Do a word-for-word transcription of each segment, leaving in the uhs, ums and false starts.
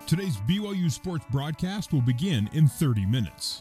Today's B Y U Sports broadcast will begin in thirty minutes.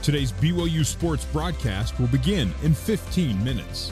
Today's B Y U Sports broadcast will begin in fifteen minutes.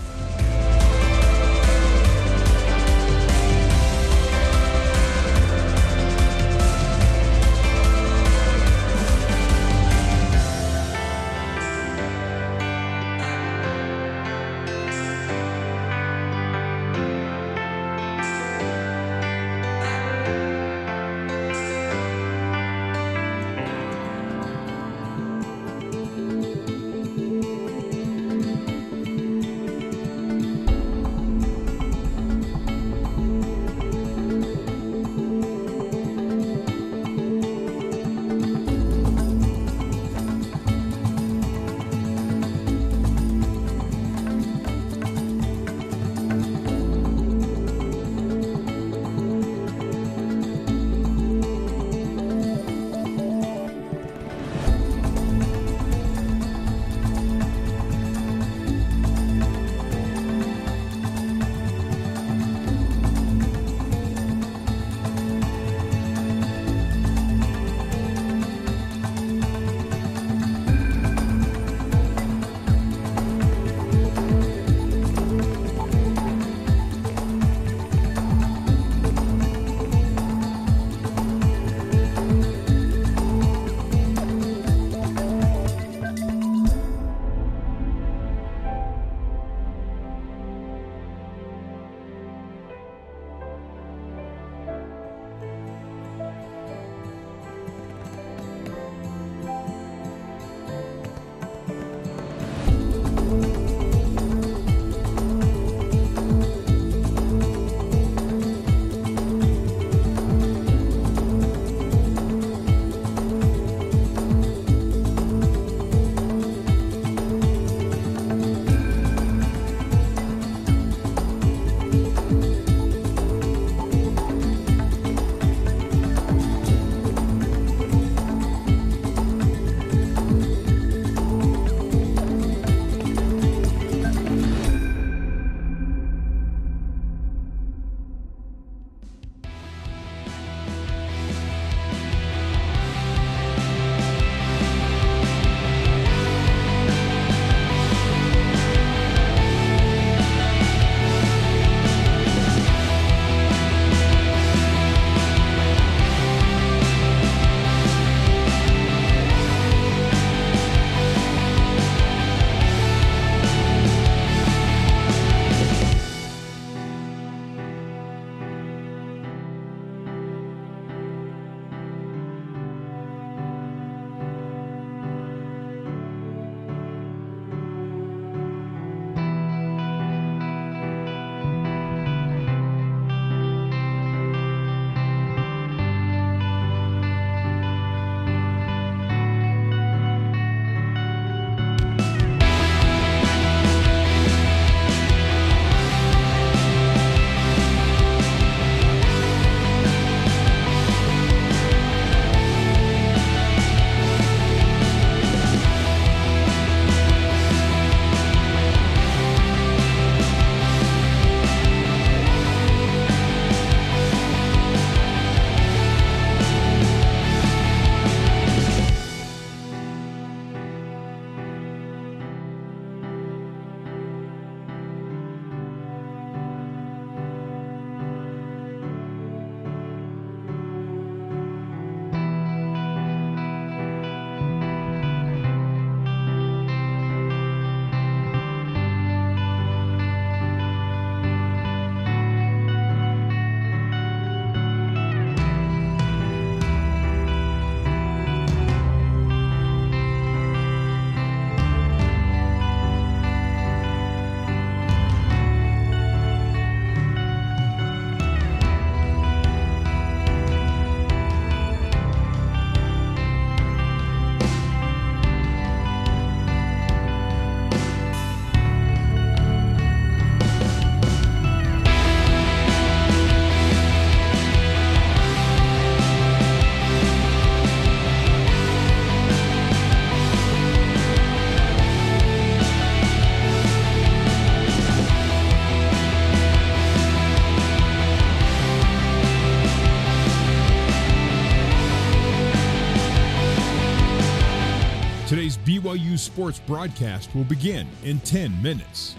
Today's B Y U Sports broadcast will begin in ten minutes.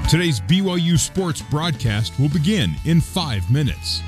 Today's B Y U sports broadcast will begin in five minutes.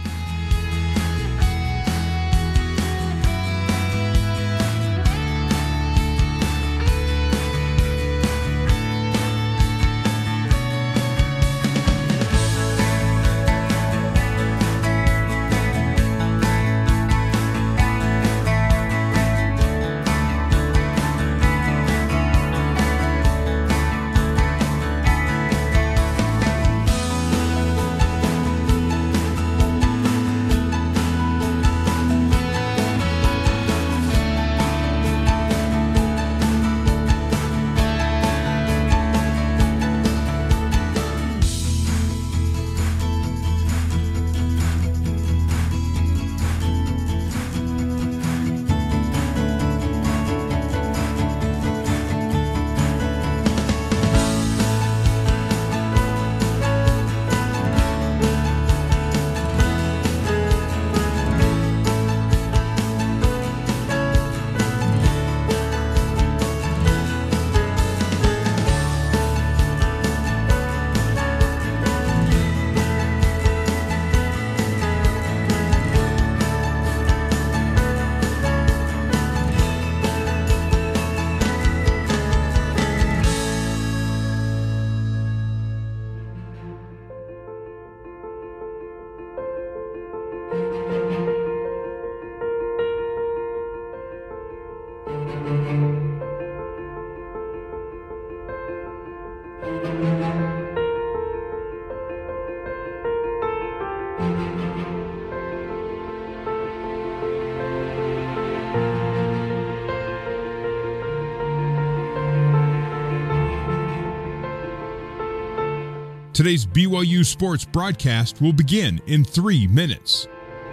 Today's B Y U sports broadcast will begin in three minutes.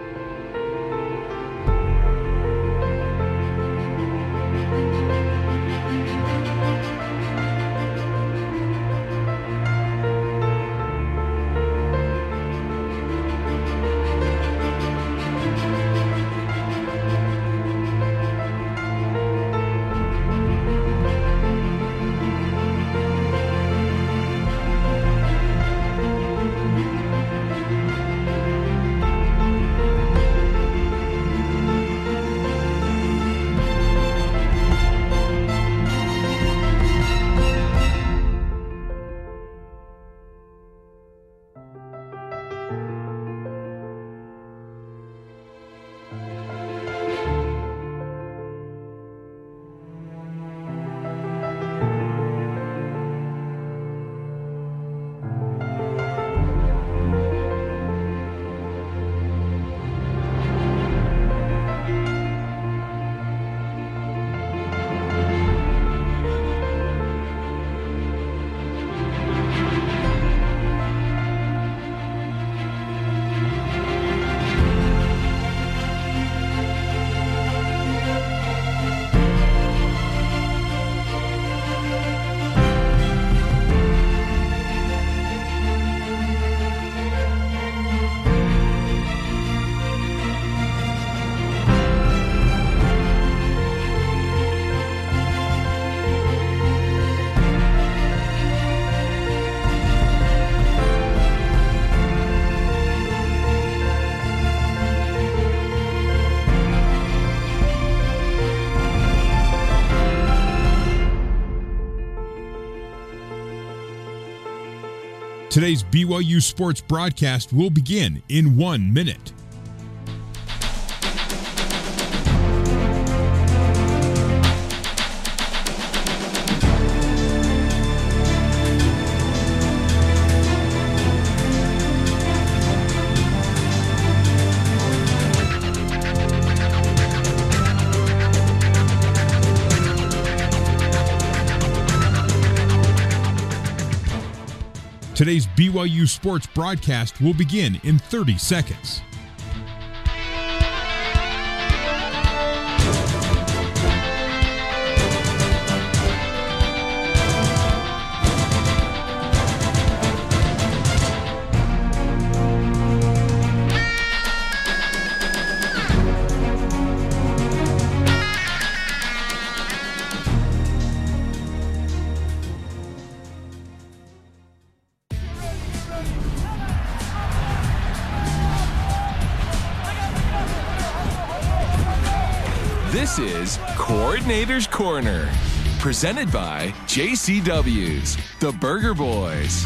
Today's B Y U sports broadcast will begin in one minute. Today's B Y U sports broadcast will begin in thirty seconds. This is Coordinator's Corner, presented by J C W's, the Burger Boys.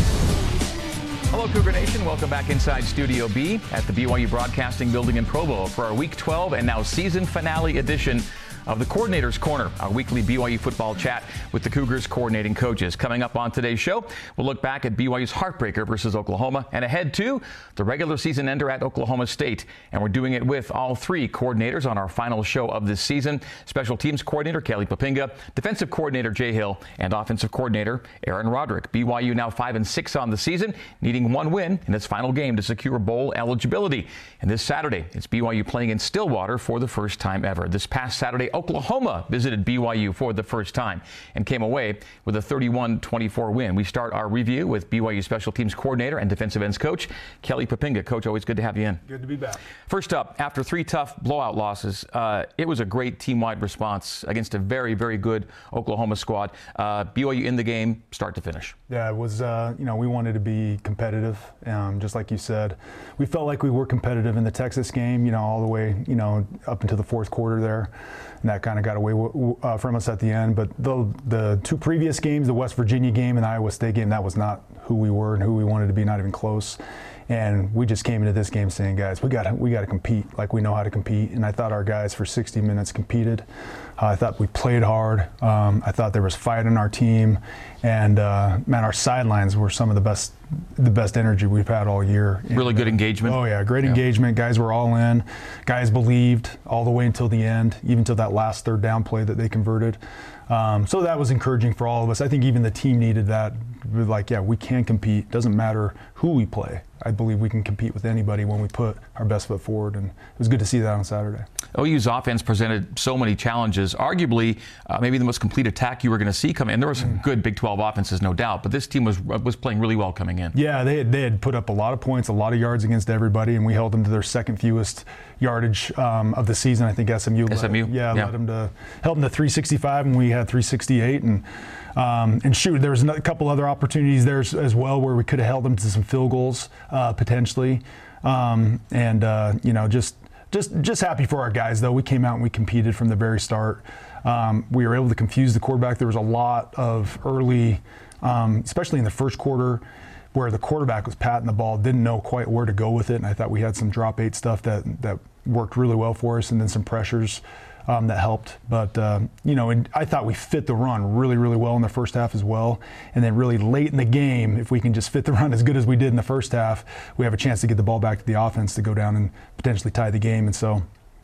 Hello, Cougar Nation. Welcome back inside Studio B at the B Y U Broadcasting Building in Provo for our Week twelve and now season finale edition of the Coordinator's Corner, our weekly B Y U football chat with the Cougars coordinating coaches. Coming up on today's show, we'll look back at B Y U's heartbreaker versus Oklahoma and ahead to the regular season ender at Oklahoma State. And we're doing it with all three coordinators on our final show of this season. Special teams coordinator Kelly Poppinga, defensive coordinator Jay Hill, and offensive coordinator Aaron Roderick. B Y U now five and six on the season, needing one win in its final game to secure bowl eligibility. And this Saturday, it's B Y U playing in Stillwater for the first time ever. This past Saturday, Oklahoma visited B Y U for the first time and came away with a thirty-one twenty-four win. We start our review with B Y U special teams coordinator and defensive ends coach Kelly Poppinga. Coach, always good to have you in. Good to be back. First up, after three tough blowout losses, uh, it was a great team-wide response against a very, very good Oklahoma squad. Uh, B Y U in the game, start to finish. Yeah, it was, uh, you know, we wanted to be competitive, um, just like you said. We felt like we were competitive in the Texas game, you know, all the way, you know, up into the fourth quarter there. And that kind of got away w- uh, from us at the end. But the, the two previous games, the West Virginia game and the Iowa State game, that was not who we were and who we wanted to be, not even close. And we just came into this game saying, guys, we got we got to compete like we know how to compete. And I thought our guys for sixty minutes competed. Uh, I thought we played hard. Um, I thought there was fight in our team. And, uh, man, our sidelines were some of the best the best energy we've had all year. Really and, good engagement. Oh, yeah, great yeah. engagement. Guys were all in. Guys believed all the way until the end, even till that last third down play that they converted. Um, so that was encouraging for all of us. I think even the team needed that. We're like, yeah, we can compete. Doesn't matter who we play. I believe we can compete with anybody when we put our best foot forward, and it was good to see that on Saturday. O U's offense presented so many challenges. Arguably, uh, maybe the most complete attack you were going to see come in. There were some mm. good Big twelve offenses, no doubt, but this team was was playing really well coming in. Yeah, they had, they had put up a lot of points, a lot of yards against everybody, and we held them to their second fewest yardage um, of the season. I think S M U. S M U. Led, yeah, yeah, led them to held them to three sixty-five, and we had three sixty-eight, and. Um, and shoot, there was a couple other opportunities there as, as well where we could have held them to some field goals uh, potentially, um, and uh, you know just just just happy for our guys though. We came out and we competed from the very start. Um, we were able to confuse the quarterback. There was a lot of early, um, especially in the first quarter, where the quarterback was patting the ball, didn't know quite where to go with it, and I thought we had some drop eight stuff that that worked really well for us, and then some pressures. Um, that helped, but uh, you know, and I thought we fit the run really, really well in the first half as well. And then really late in the game, if we can just fit the run as good as we did in the first half, we have a chance to get the ball back to the offense to go down and potentially tie the game. And so,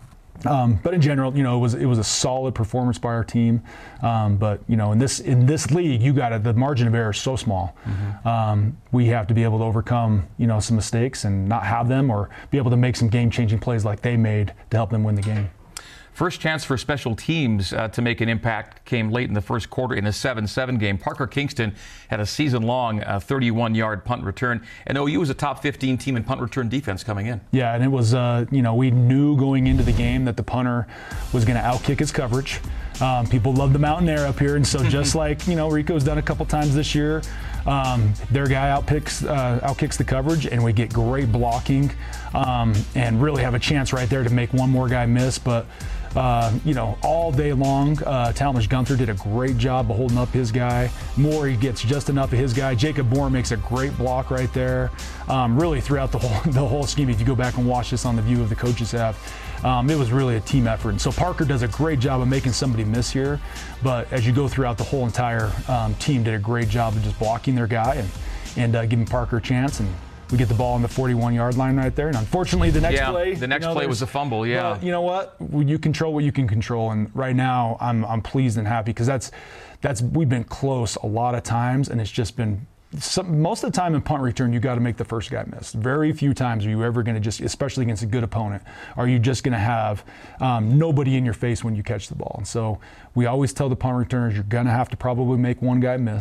um, but in general, you know, it was it was a solid performance by our team. Um, but you know, in this in this league, you got it. The margin of error is so small. Mm-hmm. Um, we have to be able to overcome, you know, some mistakes and not have them, or be able to make some game-changing plays like they made to help them win the game. First chance for special teams uh, to make an impact came late in the first quarter in a seven seven game. Parker Kingston had a season-long uh, thirty-one-yard punt return, and O U was a top fifteen team in punt return defense coming in. Yeah, and it was, uh, you know, we knew going into the game that the punter was going to outkick his coverage. Um, people love the mountain air up here, and so just like, you know, Rico's done a couple times this year, um, their guy outpicks, uh, outkicks the coverage, and we get great blocking um, and really have a chance right there to make one more guy miss. But Uh, you know, all day long, uh, Talmadge Gunther did a great job of holding up his guy. Morey gets just enough of his guy. Jacob Moore makes a great block right there. Um, really throughout the whole the whole scheme, if you go back and watch this on the view of the coaches have, um, it was really a team effort. And so Parker does a great job of making somebody miss here. But as you go throughout the whole entire um, team did a great job of just blocking their guy and, and uh, giving Parker a chance. And we get the ball on the forty-one-yard line right there. And unfortunately, the next yeah, play. the next you know, play was a fumble, yeah. Well, you know what? You control what you can control. And right now, I'm I'm pleased and happy because that's, that's we've been close a lot of times, and it's just been some, most of the time in punt return, you got to make the first guy miss. Very few times are you ever going to just, especially against a good opponent, are you just going to have um, nobody in your face when you catch the ball. And so we always tell the punt returners, you're going to have to probably make one guy miss,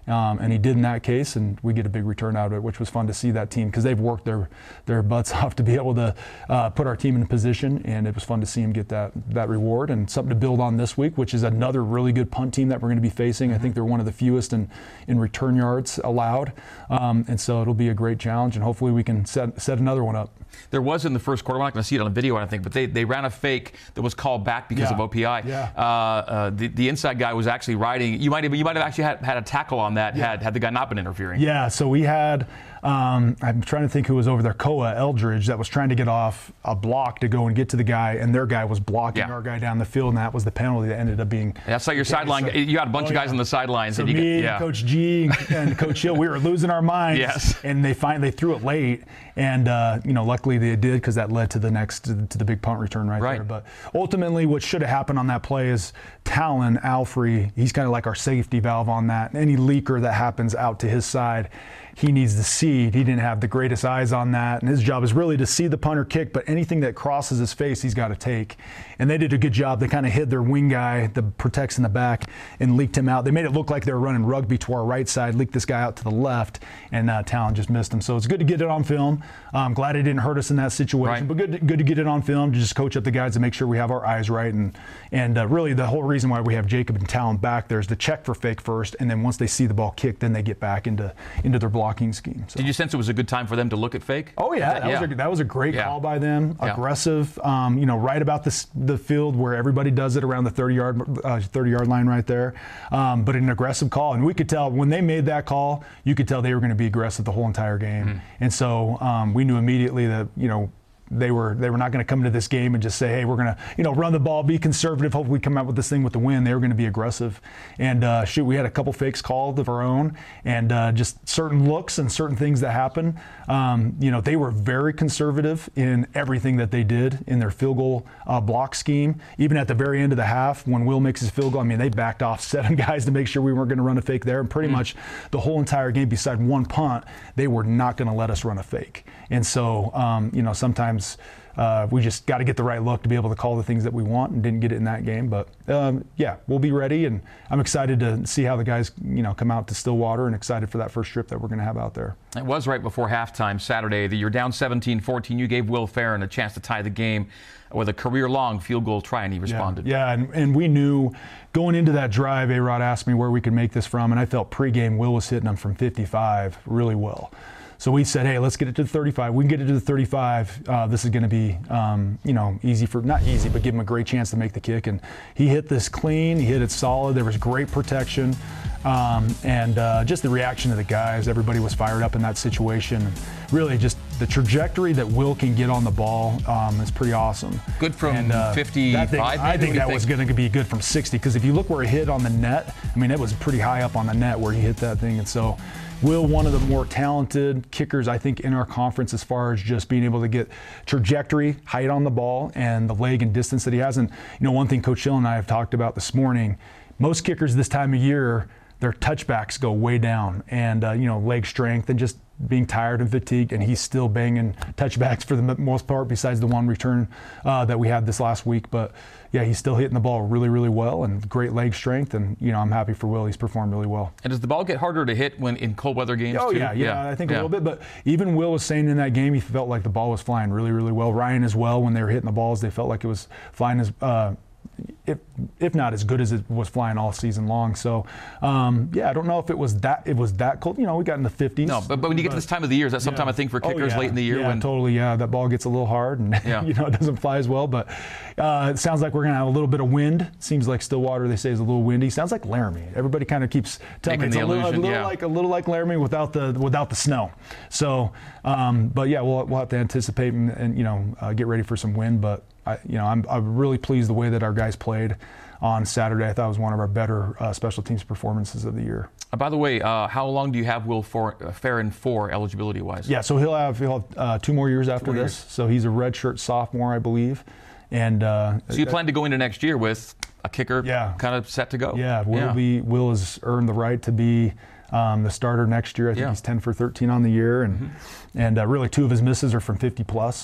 Um, and he did in that case, and we get a big return out of it, which was fun to see that team because they've worked their their butts off to be able to uh, put our team in a position, and it was fun to see him get that that reward and something to build on this week, which is another really good punt team that we're going to be facing. I think they're one of the fewest in, in return yards allowed, um, and so it'll be a great challenge, and hopefully we can set set another one up. There was in the first quarter, we're not going to see it on the video, I don't think, but they, they ran a fake that was called back because Yeah. of O P I. Yeah. Uh, uh, the, the inside guy was actually riding. You might have you might have actually had, had a tackle on that had, had the guy not been interfering. Yeah, so we had, um, I'm trying to think who was over there, Koa Eldridge, that was trying to get off a block to go and get to the guy, and their guy was blocking Yeah. our guy down the field, and that was the penalty that ended up being. That's like your sideline. so- You had a bunch Oh, of guys yeah. on the sidelines. So and you me, get, yeah. Coach G, and Coach Hill, we were losing our minds. Yes. And they finally threw it late, and uh, you know, luckily they did because that led to the next to, to the big punt return right, Right. there. But ultimately, what should have happened on that play is Talon Alfrey. He's kind of like our safety valve on that. Any leaker that happens out to his side, he needs to see. He didn't have the greatest eyes on that, and his job is really to see the punter kick, but anything that crosses his face, he's got to take. And they did a good job. They kind of hid their wing guy that protects in the back and leaked him out. They made it look like they were running rugby to our right side, leaked this guy out to the left, and uh, Talon just missed him. So it's good to get it on film. I'm glad it didn't hurt us in that situation, Right. but good to, good to get it on film to just coach up the guys to make sure we have our eyes right. And and uh, really the whole reason why we have Jacob and Talon back there is to check for fake first, and then once they see the ball kicked, then they get back into into their blocking scheme. So. Did you sense it was a good time for them to look at fake? Oh yeah, that, yeah. Was a, that was a great Yeah. call by them. Yeah. Aggressive, um, you know, right about the the field where everybody does it around the thirty yard uh, thirty yard line right there. Um, but an aggressive call, and we could tell when they made that call, you could tell they were going to be aggressive the whole entire game. Mm-hmm. And so um, we knew immediately that you know. They were they were not going to come into this game and just say, hey, we're going to you know run the ball, be conservative, hopefully come out with this thing with the win. They were going to be aggressive, and uh, shoot, we had a couple fakes called of our own, and uh, just certain looks and certain things that happen. Um, you know, they were very conservative in everything that they did in their field goal uh, block scheme. Even at the very end of the half, when Will makes his field goal, I mean, they backed off seven guys to make sure we weren't going to run a fake there, and pretty mm. much the whole entire game, beside one punt, they were not going to let us run a fake. And so, um, you know, sometimes. Uh, we just got to get the right look to be able to call the things that we want, and didn't get it in that game. But um, yeah, we'll be ready, and I'm excited to see how the guys, you know, come out to Stillwater, and excited for that first trip that we're going to have out there. It was right before halftime Saturday that you're down seventeen fourteen. You gave Will Farron a chance to tie the game with a career-long field goal try, and he responded. Yeah, yeah and, and we knew going into that drive, A-Rod asked me where we could make this from, and I felt pregame Will was hitting them from fifty-five really well. So we said, hey, let's get it to the thirty-five. We can get it to the thirty-five. Uh, this is going to be, um, you know, easy for, not easy, but give him a great chance to make the kick. And he hit this clean. He hit it solid. There was great protection. Um, and uh, just the reaction of the guys. Everybody was fired up in that situation. Really just the trajectory that Will can get on the ball um, is pretty awesome. Good from and, uh, fifty-five, thing, I think that think? was going to be good from sixty, because if you look where he hit on the net, I mean, it was pretty high up on the net where he hit that thing. And so Will, one of the more talented kickers, I think, in our conference as far as just being able to get trajectory, height on the ball, and the leg and distance that he has. And, you know, one thing Coach Hill and I have talked about this morning, most kickers this time of year, their touchbacks go way down, and, uh, you know, leg strength and just being tired and fatigued, and he's still banging touchbacks for the most part, besides the one return uh, that we had this last week. But yeah, he's still hitting the ball really, really well, and great leg strength. And you know, I'm happy for Will. He's performed really well. And does the ball get harder to hit when in cold weather games oh, too? yeah, yeah, yeah, I think yeah. a little bit. But even Will was saying in that game, he felt like the ball was flying really, really well. Ryan as well, when they were hitting the balls, they felt like it was flying as. Uh, If, if not as good as it was flying all season long. So, um, yeah, I don't know if it was that it was that cold. You know, we got in the fifties. No, but, but when you get to this time of the year, is that sometimes yeah. a thing for Oh, kickers yeah. late in the year? Yeah, when totally, yeah. That ball gets a little hard, and yeah. you know, it doesn't fly as well. But uh, it sounds like we're going to have a little bit of wind. Seems like Stillwater, they say, is a little windy. Sounds like Laramie. Everybody kind of keeps telling Making me it's the a little, illusion, a little yeah. like a little like Laramie without the without the snow. So, um, but yeah, we'll we'll have to anticipate and, and you know uh, get ready for some wind. But I, you know, I'm I'm really pleased the way that our guys played on Saturday. I thought it was one of our better uh, special teams performances of the year. Uh, by the way, uh, how long do you have Will for, uh, Farron for eligibility-wise? Yeah, so he'll have he'll have uh, two more years after Two more this. years. So he's a redshirt sophomore, I believe. And uh, So you plan to go into next year with a kicker Yeah. kind of set to go? yeah, Will yeah. be Will has earned the right to be um, the starter next year. I think Yeah. he's ten for thirteen on the year, and Mm-hmm. and uh, really two of his misses are from fifty plus.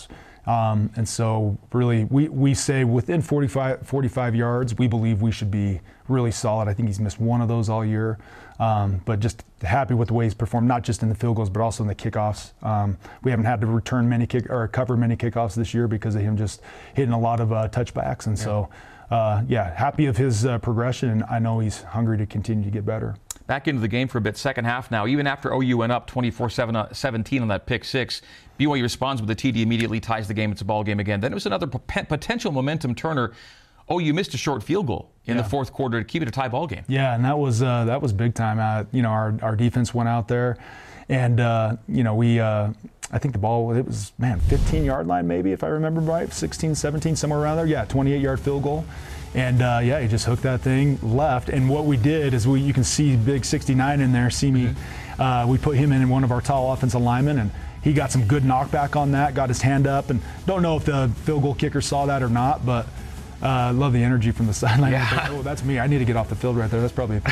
Um, and so really we, we say within forty-five, forty-five yards, we believe we should be really solid. I think he's missed one of those all year. Um, but just happy with the way he's performed, not just in the field goals, but also in the kickoffs. Um, we haven't had to return many kick or cover many kickoffs this year because of him just hitting a lot of uh, touchbacks. And yeah. so, uh, yeah, happy of his uh, progression, and I know he's hungry to continue to get better. Back into the game for a bit, second half now. Even after O U went up twenty-four seventeen on that pick six, B Y U responds with a T D, immediately ties the game. It's a ball game again. Then it was another p- potential momentum turner. Oh, you missed a short field goal in yeah. the fourth quarter to keep it a tie ball game. Yeah, and that was uh, that was big time. Uh, you know, our our defense went out there, and uh, you know we. Uh, I think the ball, it was, man, fifteen-yard line maybe, if I remember right, sixteen, seventeen, somewhere around there. Yeah, twenty-eight-yard field goal. And, uh, yeah, he just hooked that thing left. And what we did is we, you can see big sixty-nine in there, see me. Mm-hmm. Uh, we put him in one of our tall offensive linemen, and he got some good knockback on that, got his hand up. And don't know if the field goal kicker saw that or not, but I uh, love the energy from the sideline. Yeah. Oh, that's me. I need to get off the field right there. That's probably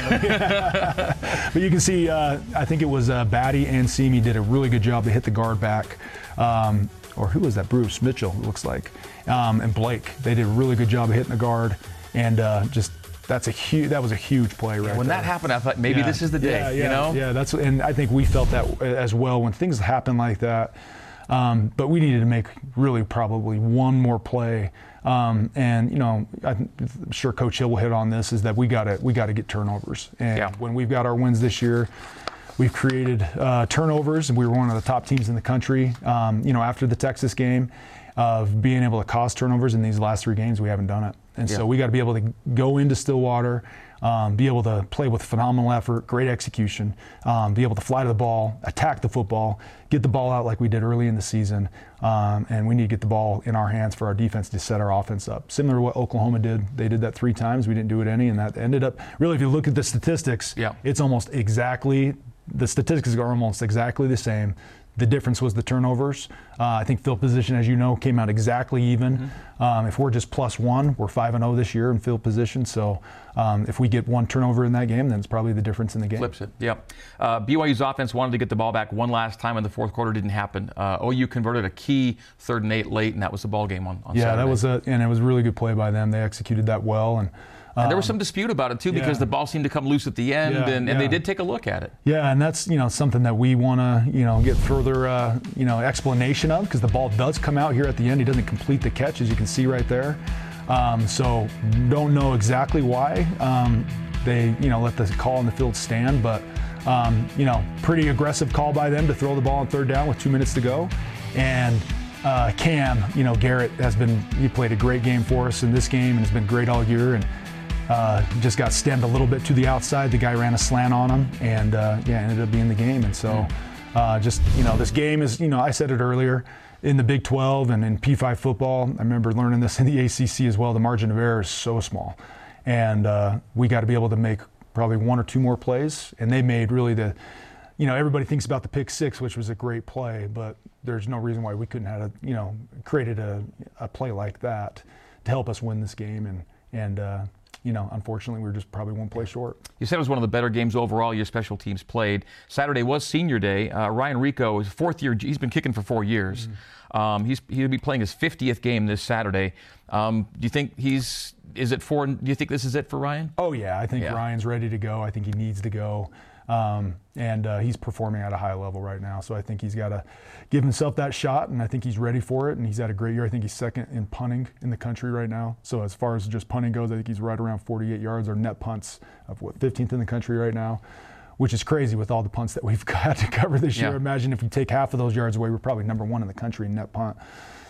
a But you can see, uh, I think it was uh, Batty and Simi did a really good job to hit the guard back. Um, or who was that? Bruce Mitchell, it looks like. Um, and Blake. They did a really good job of hitting the guard. And uh, just that's a huge. That was a huge play right yeah, when there. that happened, I thought maybe yeah. this is the day. Yeah, yeah, you know. Yeah, that's and I think we felt that as well when things happen like that. Um, but we needed to make really probably one more play. Um, and you know, I'm sure Coach Hill will hit on this. Is that we got to we got to get turnovers. And yeah. when we've got our wins this year, we've created uh, turnovers, and we were one of the top teams in the country. Um, you know, after the Texas game, of being able to cause turnovers in these last three games, we haven't done it. And yeah. so we got to be able to go into Stillwater, um, be able to play with phenomenal effort, great execution, um, be able to fly to the ball, attack the football, get the ball out like we did early in the season. Um, and we need to get the ball in our hands for our defense to set our offense up. Similar to what Oklahoma did. They did that three times. We didn't do it any, and that ended up, really, if you look at the statistics, yeah. it's almost exactly, the statistics are almost exactly the same. The difference was the turnovers. Uh, I think field position, as you know, came out exactly even. Mm-hmm. Um, if we're just plus one, we're five and oh this year in field position. So um, if we get one turnover in that game, then it's probably the difference in the game. Flips it, yep. Uh, B Y U's offense wanted to get the ball back one last time in the fourth quarter. Didn't happen. Uh, O U converted a key third and eight late, and that was the ball game on, on yeah, Saturday. that was a, and it was a really good play by them. They executed that well. and. And there was some dispute about it, too, because yeah. the ball seemed to come loose at the end, yeah, and, and yeah. they did take a look at it. Yeah, and that's, you know, something that we want to, you know, get further, uh, you know, explanation of, because the ball does come out here at the end. He doesn't complete the catch, as you can see right there. Um, so don't know exactly why um, they, you know, let the call on the field stand, but, um, you know, pretty aggressive call by them to throw the ball on third down with two minutes to go. And uh, Cam, you know, Garrett has been, he played a great game for us in this game and has been great all year. And Uh, just got stemmed a little bit to the outside. The guy ran a slant on him, and uh, yeah, ended up being the game. And so, uh, just you know, this game is, you know, I said it earlier, in the Big twelve and in P five football. I remember learning this in the A C C as well. The margin of error is so small, and uh, we got to be able to make probably one or two more plays. And they made really the, you know, everybody thinks about the pick six, which was a great play, but there's no reason why we couldn't have, a, you know, created a, a play like that to help us win this game. And and uh, you know, unfortunately, we were just probably one play short. You said it was one of the better games overall your special teams played. Saturday was senior day. Uh, Ryan Rico is fourth year. He's been kicking for four years. Mm-hmm. Um, he's he'll be playing his fiftieth game this Saturday. Um, do you think he's is it for? Do you think this is it for Ryan? Oh yeah, I think yeah. Ryan's ready to go. I think he needs to go. Um, and uh, he's performing at a high level right now. So I think he's got to give himself that shot, and I think he's ready for it. And he's had a great year. I think he's second in punting in the country right now. So as far as just punting goes, I think he's right around forty-eight yards or net punts of what fifteenth in the country right now, which is crazy with all the punts that we've got to cover this year. Yeah. Imagine if you take half of those yards away, we're probably number one in the country in net punt.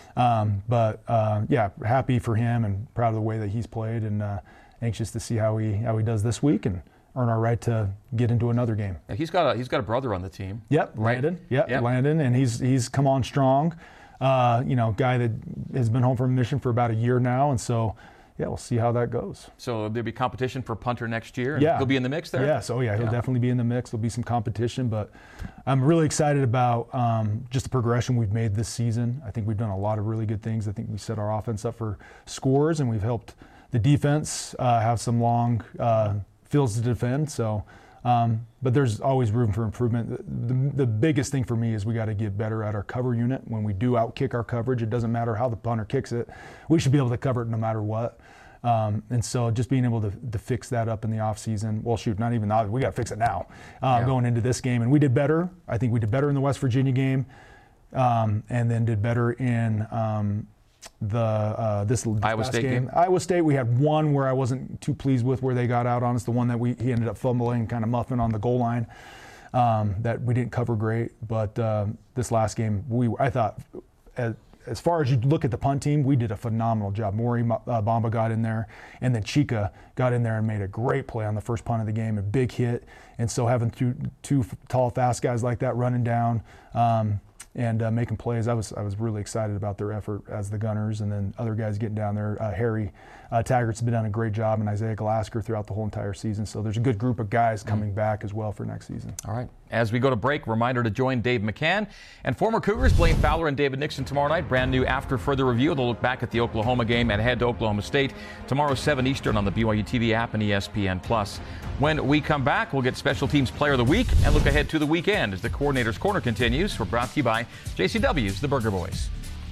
Um, but uh, yeah, happy for him and proud of the way that he's played, and uh, anxious to see how he how he does this week and earn our right to get into another game. Yeah, he's got a he's got a brother on the team. Yep, right? Landon. Yep, yep, Landon, and he's he's come on strong. Uh, you know, guy that has been home from a mission for about a year now, and so yeah, we'll see how that goes. So there'll be competition for punter next year. And yeah, he'll be in the mix there. Yes, oh yeah, he'll yeah. definitely be in the mix. There'll be some competition, but I'm really excited about um, just the progression we've made this season. I think we've done a lot of really good things. I think we set our offense up for scores, and we've helped the defense uh, have some long uh, fields to defend. So Um, but there's always room for improvement. The, the, the biggest thing for me is we got to get better at our cover unit. When we do outkick our coverage, it doesn't matter how the punter kicks it. We should be able to cover it no matter what. Um, and so just being able to, to fix that up in the off season, well, shoot, not even that, we got to fix it now uh, yeah. going into this game. And we did better. I think we did better in the West Virginia game, um, and then did better in um, the uh, this, this Iowa State game. game. Iowa State, we had one where I wasn't too pleased with where they got out on us. The one that we he ended up fumbling, kind of muffing on the goal line, um, that we didn't cover great. But uh, this last game, we I thought, as, as far as you look at the punt team, we did a phenomenal job. Maury uh, Bamba got in there, and then Chica got in there and made a great play on the first punt of the game, a big hit. And so having two two tall, fast guys like that running down. Um, and uh, making plays. I was I was really excited about their effort as the Gunners, and then other guys getting down there. Uh, Harry uh, Taggart's been done a great job, and Isaiah Glasgow throughout the whole entire season. So there's a good group of guys coming mm-hmm. back as well for next season. All right. As we go to break, reminder to join Dave McCann and former Cougars Blaine Fowler and David Nixon tomorrow night. Brand new After Further Review. They'll look back at the Oklahoma game and head to Oklahoma State tomorrow, seven Eastern on the B Y U T V app and E S P N Plus. When we come back, we'll get Special Teams Player of the Week and look ahead to the weekend as the Coordinator's Corner continues. We're brought to you by J C W's The Burger Boys.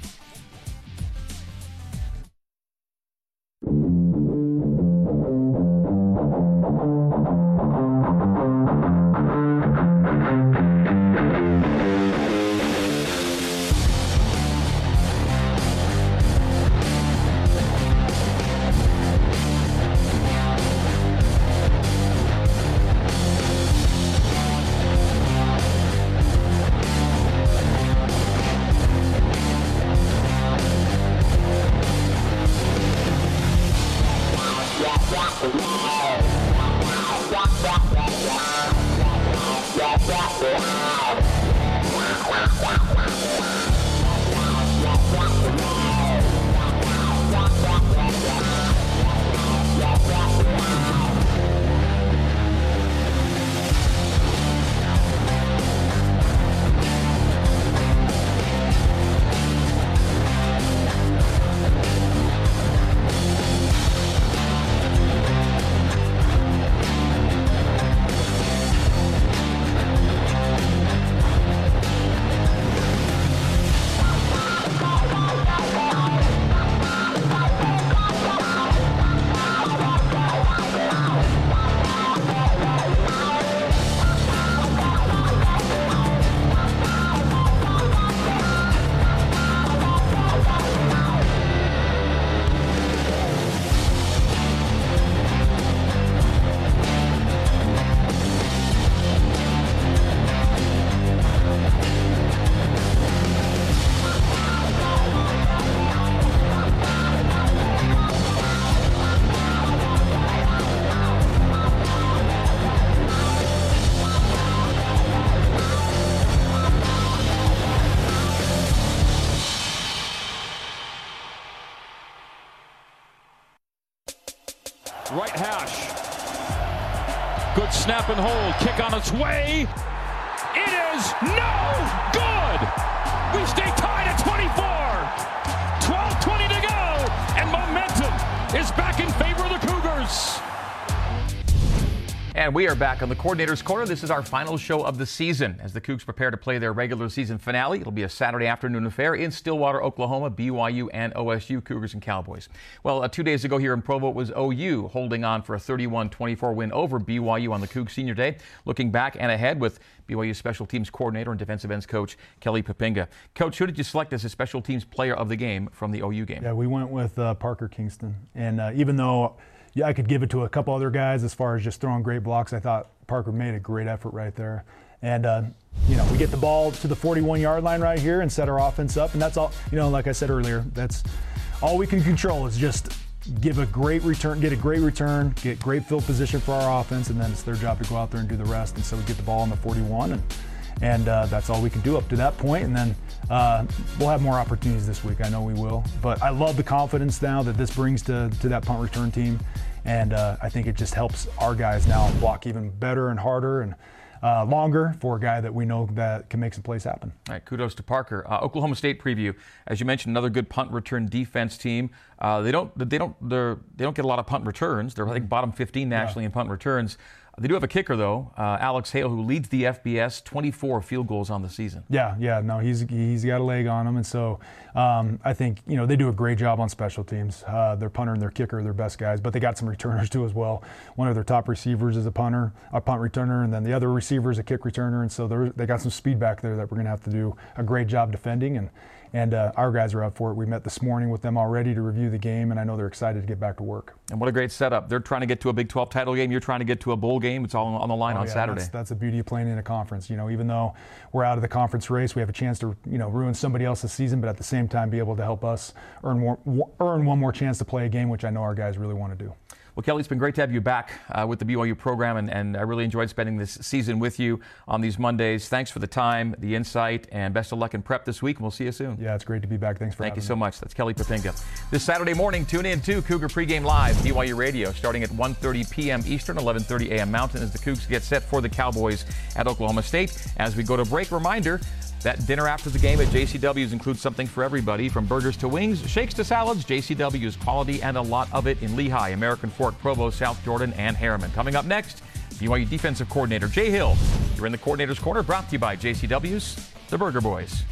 Right hash. Good snap and hold. Kick on its way. It is no good. We stay tied at twenty-four. twelve twenty to go. And momentum is back in favor of the Cougars. And we are back on the Coordinator's Corner. This is our final show of the season as the Cougs prepare to play their regular season finale. It'll be a Saturday afternoon affair in Stillwater, Oklahoma, B Y U and O S U, Cougars and Cowboys. Well, uh, two days ago here in Provo, it was O U holding on for a thirty-one twenty-four win over B Y U on the Cougs Senior Day. Looking back and ahead with B Y U Special Teams Coordinator and Defensive Ends Coach Kelly Poppinga. Coach, who did you select as a Special Teams Player of the game from the O U game? Yeah, we went with uh, Parker Kingston. And uh, even though yeah, I could give it to a couple other guys as far as just throwing great blocks, I thought Parker made a great effort right there. And, uh, you know, we get the ball to the forty-one-yard line right here and set our offense up. And that's all, you know, like I said earlier, that's all we can control is just give a great return, get a great return, get great field position for our offense, and then it's their job to go out there and do the rest. And so we get the ball on the forty-one, and and uh, that's all we can do up to that point. And then uh, we'll have more opportunities this week. I know we will. But I love the confidence now that this brings to, to that punt return team. And uh, I think it just helps our guys now block even better and harder and uh, longer for a guy that we know that can make some plays happen. All right, kudos to Parker. Uh, Oklahoma State preview, as you mentioned, another good punt return defense team. Uh, they don't, they don't, they don't get a lot of punt returns. They're I think bottom fifteen nationally yeah. in punt returns. They do have a kicker, though, uh, Alex Hale, who leads the F B S, twenty-four field goals on the season. Yeah, yeah, no, he's he's got a leg on him, and so um, I think you know they do a great job on special teams. Uh, their punter and their kicker are their best guys, but they got some returners too as well. One of their top receivers is a punter, a punt returner, and then the other receiver is a kick returner, and so they got some speed back there that we're going to have to do a great job defending, and and uh, our guys are up for it. We met this morning with them already to review the game, and I know they're excited to get back to work. And what a great setup. They're trying to get to a Big twelve title game. You're trying to get to a bowl game. It's all on the line oh, on yeah, Saturday. That's, that's the beauty of playing in a conference. You know, even though we're out of the conference race, we have a chance to, you know, ruin somebody else's season, but at the same time be able to help us earn more, earn one more chance to play a game, which I know our guys really want to do. Well, Kelly, it's been great to have you back uh, with the B Y U program, and, and I really enjoyed spending this season with you on these Mondays. Thanks for the time, the insight, and best of luck in prep this week, and we'll see you soon. Yeah, it's great to be back. Thanks for Thank having you so me. much. That's Kelly Poppinga. This Saturday morning, tune in to Cougar Pregame Live, B Y U Radio, starting at one thirty p.m. Eastern, eleven thirty a.m. Mountain, as the Cougs get set for the Cowboys at Oklahoma State. As we go to break, reminder that dinner after the game at J C W's includes something for everybody, from burgers to wings, shakes to salads. J C W's quality and a lot of it in Lehigh, American Fork, Provo, South Jordan, and Harriman. Coming up next, B Y U defensive coordinator Jay Hill. You're in the Coordinator's Corner, brought to you by J C W's, the Burger Boys.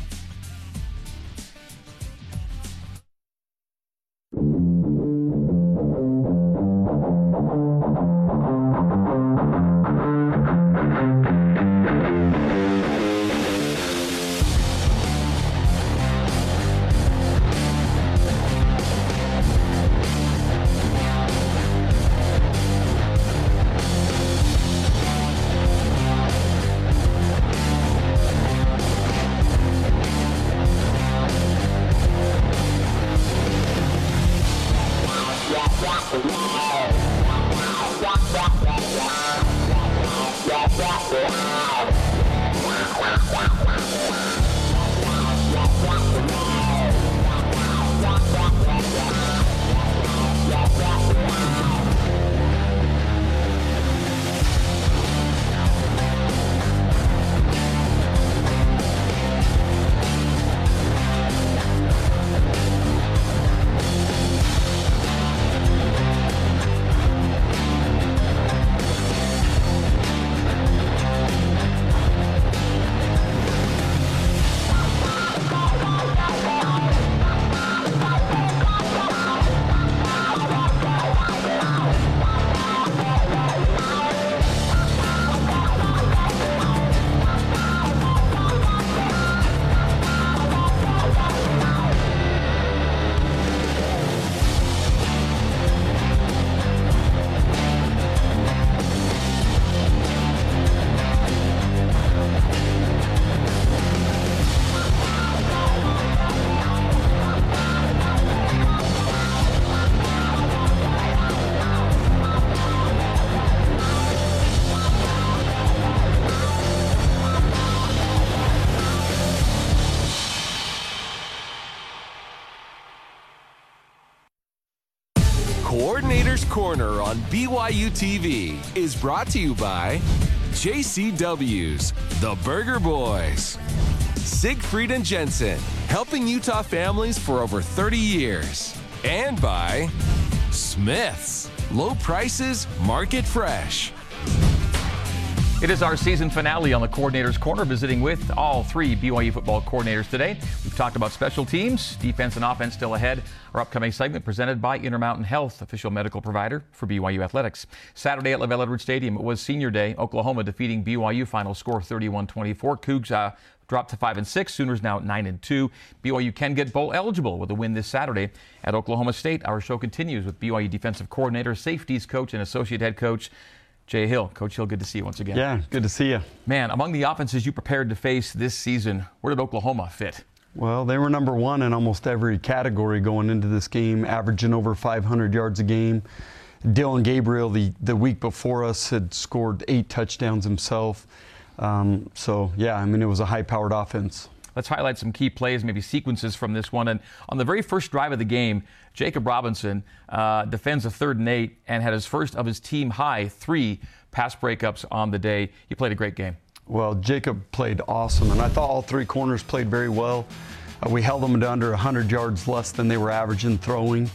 Coordinator's Corner on B Y U T V is brought to you by J C W's, the Burger Boys, Siegfried and Jensen, helping Utah families for over thirty years, and by Smith's, low prices, market fresh. It is our season finale on the Coordinator's Corner, visiting with all three B Y U football coordinators today. We've talked about special teams, defense and offense still ahead. Our upcoming segment presented by Intermountain Health, official medical provider for B Y U athletics. Saturday at LaVell Edwards Stadium, it was senior day. Oklahoma defeating B Y U, final score thirty-one twenty-four. Cougs uh, dropped to five and six. Sooners now at nine and two. B Y U can get bowl eligible with a win this Saturday at Oklahoma State. Our show continues with B Y U defensive coordinator, safeties coach, and associate head coach Jay Hill. Coach Hill, good to see you once again. Yeah, good to see you. Man, among the offenses you prepared to face this season, where did Oklahoma fit? Well, they were number one in almost every category going into this game, averaging over five hundred yards a game. Dylan Gabriel, the, the week before us, had scored eight touchdowns himself. Um, so, yeah, I mean, it was a high-powered offense. Let's highlight some key plays, maybe sequences from this one. And on the very first drive of the game, Jacob Robinson uh, defends a third and eight and had his first of his team high three pass breakups on the day. He played a great game. Well, Jacob played awesome, and I thought all three corners played very well. Uh, we held them to under one hundred yards less than they were averaging throwing.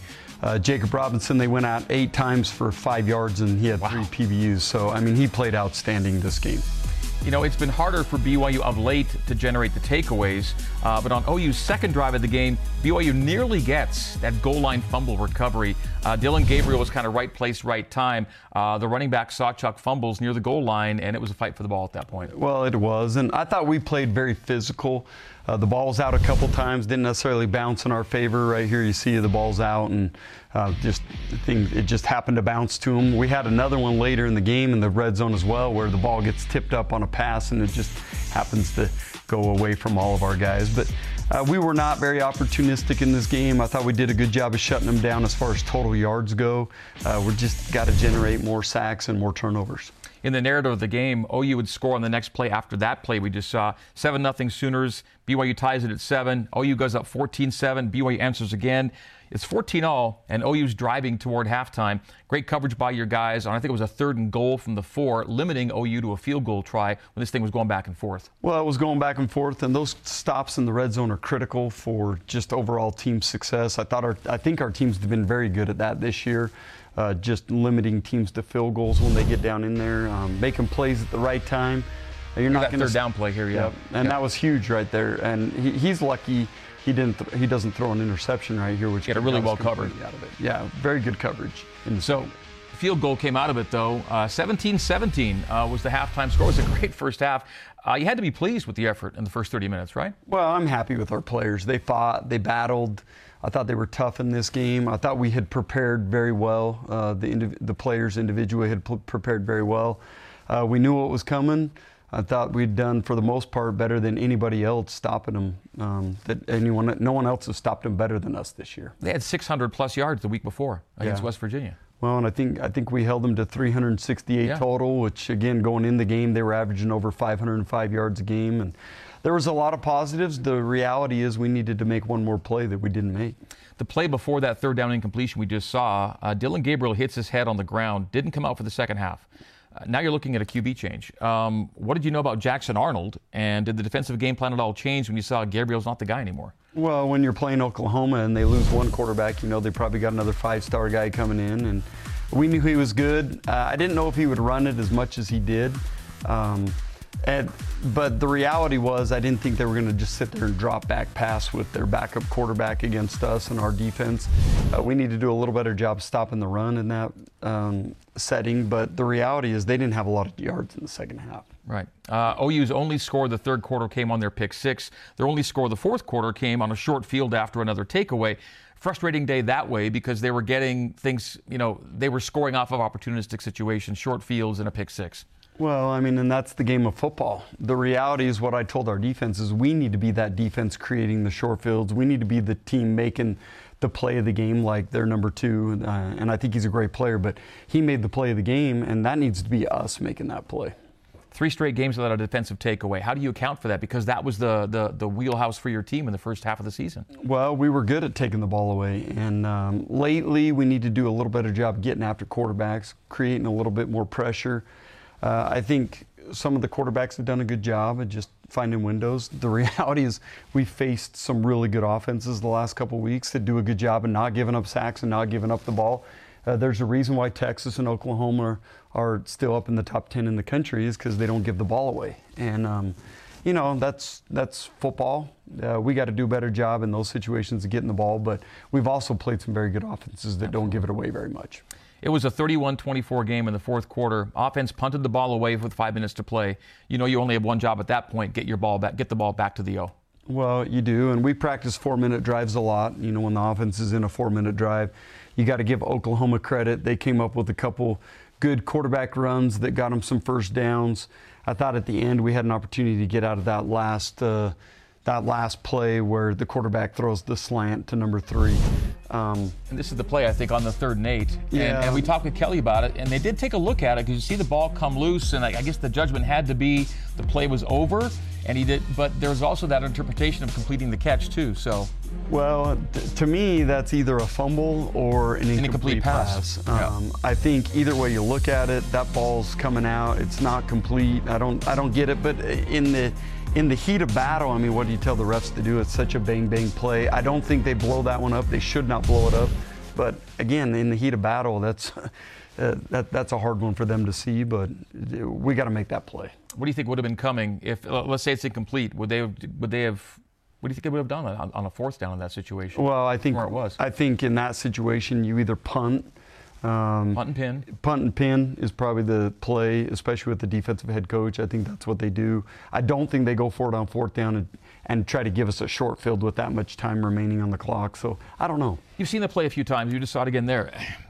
Uh, Jacob Robinson, they went out eight times for five yards, and he had wow. three P B Us. So, I mean, he played outstanding this game. You know, it's been harder for B Y U of late to generate the takeaways, uh, but on O U's second drive of the game, B Y U nearly gets that goal line fumble recovery. Uh, Dillon Gabriel was kind of right place, right time. Uh, the running back saw Chuck fumbles near the goal line, and it was a fight for the ball at that point. Well, it was, and I thought we played very physical. Uh, the ball was out a couple times, didn't necessarily bounce in our favor. Right here, you see the ball's out, and uh, just thing, it just happened to bounce to him. We had another one later in the game in the red zone as well, where the ball gets tipped up on a pass, and it just happens to go away from all of our guys. But uh, we were not very opportunistic in this game. I thought we did a good job of shutting them down as far as total yards go. Uh, we just got to generate more sacks and more turnovers. In the narrative of the game, O U would score on the next play after that play we just saw. seven nothing Sooners. B Y U ties it at seven. O U goes up fourteen seven. B Y U answers again. It's fourteen all, and O U's driving toward halftime. Great coverage by your guys on, I think it was a third and goal from the four, limiting O U to a field goal try when this thing was going back and forth. Well, it was going back and forth, and those stops in the red zone are critical for just overall team success. I thought our, I think our teams have been very good at that this year. Uh, just limiting teams to field goals when they get down in there, um, making plays at the right time. You're not going to third down play here, yeah. Yep. And yep. that was huge right there. And he, he's lucky he didn't. Th- he doesn't throw an interception right here, which got it really well covered. Out of it. Yeah, very good coverage. So, field goal came out of it though. Uh, seventeen seventeen uh, was the halftime score. It was a great first half. Uh, you had to be pleased with the effort in the first thirty minutes, right? Well, I'm happy with our players. They fought. They battled. I thought they were tough in this game. I thought we had prepared very well. Uh, the indiv- the players individually had p- prepared very well. Uh, we knew what was coming. I thought we'd done, for the most part, better than anybody else stopping them. Um, that anyone, no one else has stopped them better than us this year. They had six hundred plus yards the week before against yeah. West Virginia. Well, and I think I think we held them to three hundred sixty-eight yeah. total, which, again, going in the game, they were averaging over five hundred five yards a game. And there was a lot of positives. The reality is we needed to make one more play that we didn't make. The play before that third down incompletion we just saw, uh, Dillon Gabriel hits his head on the ground, didn't come out for the second half. Uh, now you're looking at a Q B change. Um, what did you know about Jackson Arnold, and did the defensive game plan at all change when you saw Gabriel's not the guy anymore? Well, when you're playing Oklahoma and they lose one quarterback, you know they probably got another five-star guy coming in, and we knew he was good. Uh, I didn't know if he would run it as much as he did. Um, And, but the reality was I didn't think they were going to just sit there and drop back pass with their backup quarterback against us and our defense. Uh, we need to do a little better job stopping the run in that um, setting. But the reality is they didn't have a lot of yards in the second half. Right. Uh, O U's only score the third quarter came on their pick six. Their only score the fourth quarter came on a short field after another takeaway. Frustrating day that way because they were getting things, you know, they were scoring off of opportunistic situations, short fields, and a pick six. Well, I mean, and that's the game of football. The reality is what I told our defense is we need to be that defense creating the short fields. We need to be the team making the play of the game like they're number two. Uh, and I think he's a great player, but he made the play of the game, and that needs to be us making that play. Three straight games without a defensive takeaway. How do you account for that? Because that was the, the, the wheelhouse for your team in the first half of the season. Well, we were good at taking the ball away. And um, lately, we need to do a little better job getting after quarterbacks, creating a little bit more pressure. Uh, I think some of the quarterbacks have done a good job at just finding windows. The reality is we faced some really good offenses the last couple of weeks that do a good job of not giving up sacks and not giving up the ball. Uh, there's a reason why Texas and Oklahoma are, are still up in the top ten in the country is because they don't give the ball away. And, um, you know, that's that's football. Uh, we got to do a better job in those situations of getting the ball, but we've also played some very good offenses that don't give it away very much. It was a thirty-one twenty-four game in the fourth quarter. Offense punted the ball away with five minutes to play. You know you only have one job at that point, get your ball back, get the ball back to the O. Well, you do, and we practice four-minute drives a lot. You know, when the offense is in a four-minute drive, you got to give Oklahoma credit. They came up with a couple good quarterback runs that got them some first downs. I thought at the end we had an opportunity to get out of that last uh, that last play where the quarterback throws the slant to number three. Um, and this is the play, I think, on the third and eight. Yeah. And, and we talked with Kelly about it, and they did take a look at it because you see the ball come loose, and I, I guess the judgment had to be the play was over, and he did. But there's also that interpretation of completing the catch too. So. Well, t- to me, that's either a fumble or an incomplete, incomplete pass. pass. Um, yeah. I think either way you look at it, that ball's coming out. It's not complete. I don't, I don't get it. But in the, in the heat of battle, I mean, what do you tell the refs to do? It's such a bang bang play. I don't think they blow that one up. They should not blow it up. But again, in the heat of battle, that's uh, that, that's a hard one for them to see. But we got to make that play. What do you think would have been coming if, uh, let's say it's incomplete? Would they have, would they have? What do you think they would have done on, on a fourth down in that situation? Well, I think where it was. I think in that situation you either punt. Um, punt and pin. Punt and pin is probably the play, especially with the defensive head coach. I think that's what they do. I don't think they go for it on fourth down and, and try to give us a short field with that much time remaining on the clock. So I don't know. You've seen the play a few times. You just saw it again there.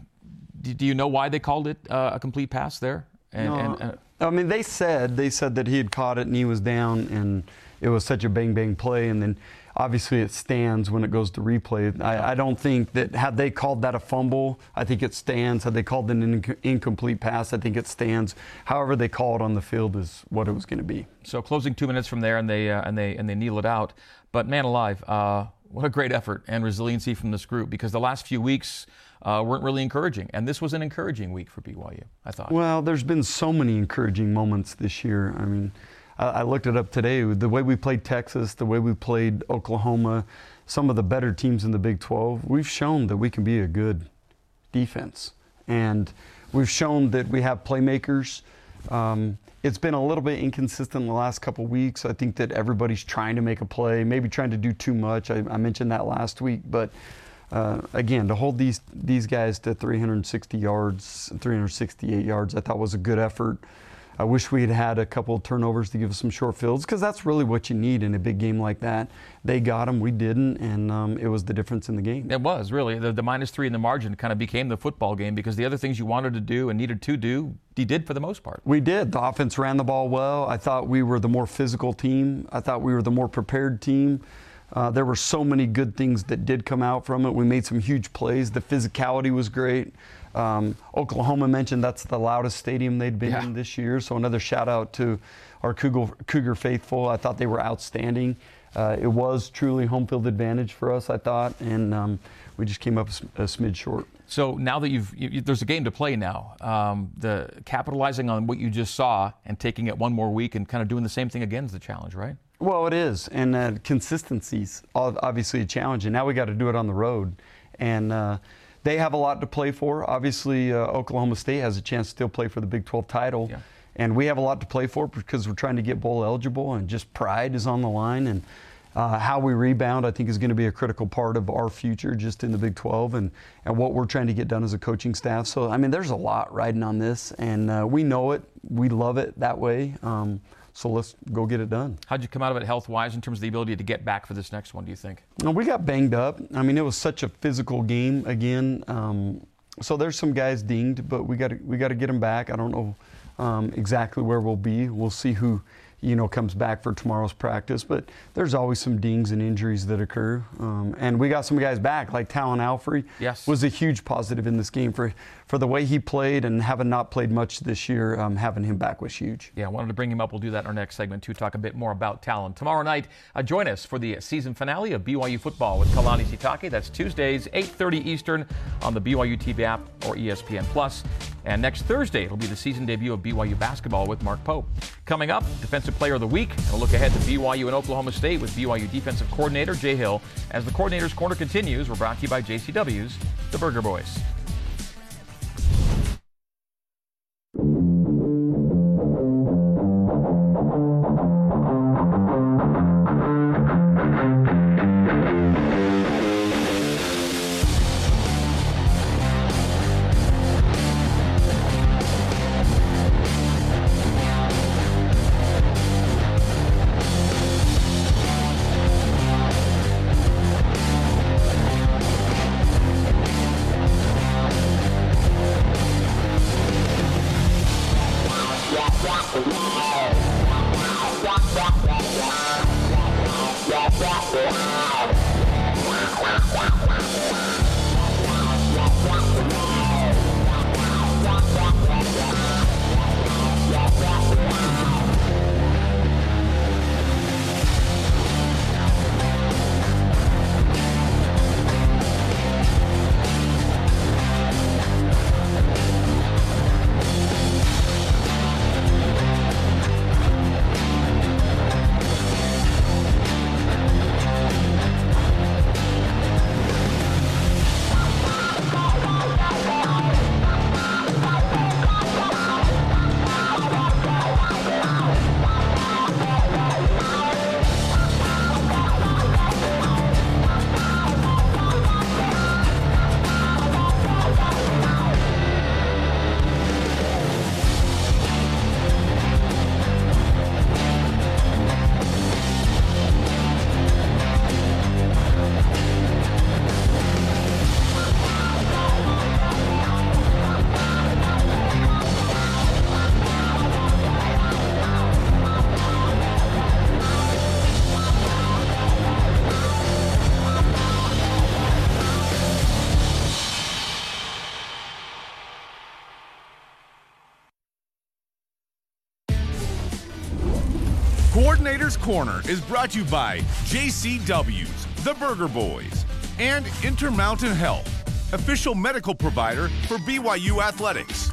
Do, do you know why they called it uh, a complete pass there? And, no, and, uh, I mean, they said they said that he had caught it and he was down and it was such a bang bang play, and then obviously it stands when it goes to replay. I, I don't think that had they called that a fumble, I think it stands. Had they called it an inc- incomplete pass, I think it stands. However they call it on the field is what it was going to be. So closing two minutes from there, and they uh, and they and they kneel it out. But man alive, uh, what a great effort and resiliency from this group, because the last few weeks uh, weren't really encouraging, and this was an encouraging week for B Y U, I thought. Well, there's been so many encouraging moments this year. I mean, I looked it up today. The way we played Texas, the way we played Oklahoma, some of the better teams in the Big twelve, we've shown that we can be a good defense. And we've shown that we have playmakers. Um, it's been a little bit inconsistent in the last couple weeks. I think that everybody's trying to make a play, maybe trying to do too much. I, I mentioned that last week. But uh, again, to hold these, these guys to three hundred sixty yards, three hundred sixty-eight yards, I thought was a good effort. I wish we had had a couple of turnovers to give us some short fields, because that's really what you need in a big game like that. They got them, we didn't, and um, it was the difference in the game. It was, really. The, the minus three in the margin kind of became the football game, because the other things you wanted to do and needed to do, you did for the most part. We did. The offense ran the ball well. I thought we were the more physical team. I thought we were the more prepared team. Uh, there were so many good things that did come out from it. We made some huge plays. The physicality was great. Um, Oklahoma mentioned that's the loudest stadium they'd been yeah. in this year, so another shout out to our Cougar, Cougar faithful. I thought they were outstanding. Uh, it was truly home field advantage for us, I thought, and um, we just came up a smidge short. So now that you've, you, there's a game to play now, um, the capitalizing on what you just saw and taking it one more week and kind of doing the same thing again is the challenge, right? Well, it is, and uh, consistency's obviously a challenge, and now we got to do it on the road, and uh, they have a lot to play for. Obviously, uh, Oklahoma State has a chance to still play for the Big twelve title. Yeah. And we have a lot to play for because we're trying to get bowl eligible, and just pride is on the line. And uh, how we rebound, I think, is going to be a critical part of our future just in the Big twelve and, and what we're trying to get done as a coaching staff. So, I mean, there's a lot riding on this, and uh, we know it. We love it that way. Um, So let's go get it done. How'd you come out of it health-wise in terms of the ability to get back for this next one, do you think? Well, we got banged up. I mean, it was such a physical game again. Um, so there's some guys dinged, but we got to we got to get them back. I don't know um, exactly where we'll be. We'll see who, you know, comes back for tomorrow's practice. But there's always some dings and injuries that occur. Um, and we got some guys back, like Talon Alfrey. Yes. Was a huge positive in this game for for the way he played, and having not played much this year, um, having him back was huge. Yeah, I wanted to bring him up. We'll do that in our next segment, too, talk a bit more about Talon. Tomorrow night, uh, join us for the season finale of B Y U football with Kalani Sitake. That's Tuesdays, eight thirty Eastern on the B Y U T V app or E S P N Plus. And next Thursday, it'll be the season debut of B Y U basketball with Mark Pope. Coming up, Defensive Player of the Week, and a look ahead to B Y U and Oklahoma State with B Y U Defensive Coordinator Jay Hill. As the Coordinator's Corner continues, we're brought to you by J C W's, the Burger Boys. Coordinator's Corner is brought to you by J C W's, the Burger Boys, and Intermountain Health, official medical provider for B Y U Athletics.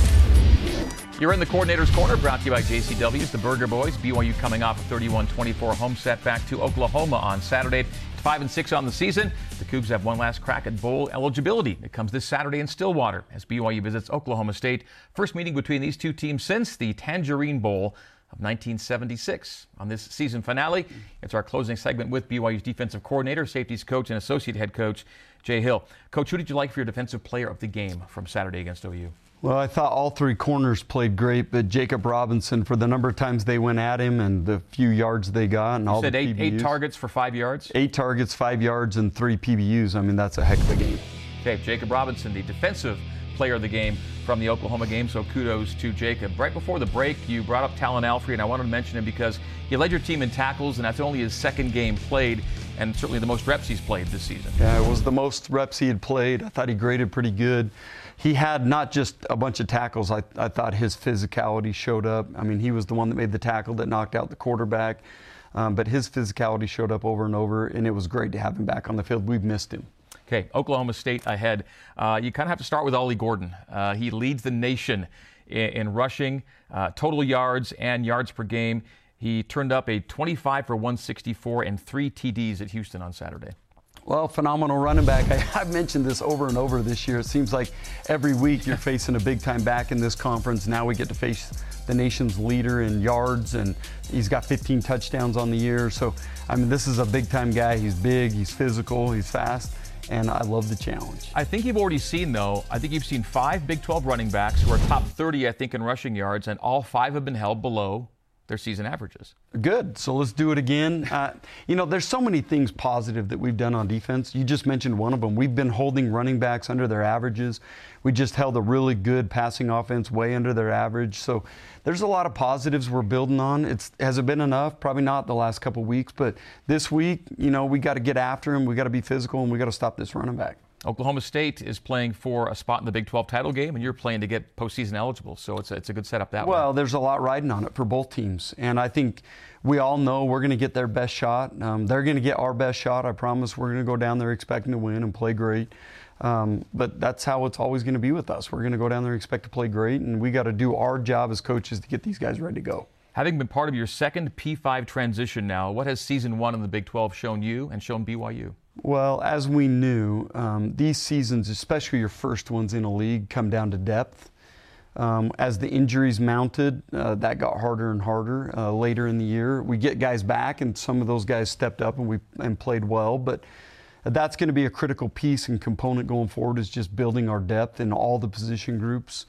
You're in the Coordinator's Corner, brought to you by J C W's, the Burger Boys. B Y U coming off a thirty-one twenty-four home setback to Oklahoma on Saturday. Five and six on the season. The Cougs have one last crack at bowl eligibility. It comes this Saturday in Stillwater as B Y U visits Oklahoma State. First meeting between these two teams since the Tangerine Bowl of nineteen seventy-six. On this season finale, it's our closing segment with B Y U's defensive coordinator, safeties coach, and associate head coach, Jay Hill. Coach, who did you like for your defensive player of the game from Saturday against O U? Well, I thought all three corners played great, but Jacob Robinson, for the number of times they went at him and the few yards they got, and you all said the eight, P B Us. eight targets for five yards? Eight targets, five yards, and three P B Us. I mean, that's a heck of a game. Okay, Jacob Robinson, the defensive player of the game from the Oklahoma game, so kudos to Jacob. Right before the break, you brought up Talon Alfrey, and I wanted to mention him because he led your team in tackles, and that's only his second game played, and certainly the most reps he's played this season. Yeah, it was the most reps he had played. I thought he graded pretty good. He had not just a bunch of tackles. I, I thought his physicality showed up. I mean, he was the one that made the tackle that knocked out the quarterback, um, but his physicality showed up over and over, and it was great to have him back on the field. We've missed him. Okay, Oklahoma State ahead. Uh, you kind of have to start with Ollie Gordon. Uh, he leads the nation in, in rushing, uh, total yards, and yards per game. He turned up a twenty-five for one sixty-four and three T Ds at Houston on Saturday. Well, phenomenal running back. I, I've mentioned this over and over this year. It seems like every week you're facing a big-time back in this conference. Now we get to face the nation's leader in yards, and he's got fifteen touchdowns on the year. So, I mean, this is a big-time guy. He's big, he's physical, he's fast, and I love the challenge. I think you've already seen, though, I think you've seen five Big twelve running backs who are top thirty, I think, in rushing yards, and all five have been held below their season averages. Good. So let's do it again. Uh, you know, there's so many things positive that we've done on defense. You just mentioned one of them. We've been holding running backs under their averages. We just held a really good passing offense way under their average. So there's a lot of positives we're building on. It's, has it been enough? Probably not the last couple of weeks. But this week, you know, we got to get after him. We got to be physical, and we got to stop this running back. Oklahoma State is playing for a spot in the Big twelve title game, and you're playing to get postseason eligible. So it's a, it's a good setup that way. Well, there's a lot riding on it for both teams. And I think we all know we're going to get their best shot. Um, they're going to get our best shot. I promise. We're going to go down there expecting to win and play great. Um, but that's how it's always going to be with us. We're going to go down there, expect to play great, and we got to do our job as coaches to get these guys ready to go. Having been part of your second P five transition now, what has season one in the Big twelve shown you and shown B Y U? Well, as we knew, um, these seasons, especially your first ones in a league, come down to depth. Um, as the injuries mounted, uh, that got harder and harder uh, later in the year. We get guys back, and some of those guys stepped up and we and played well, but that's going to be a critical piece and component going forward, is just building our depth in all the position groups.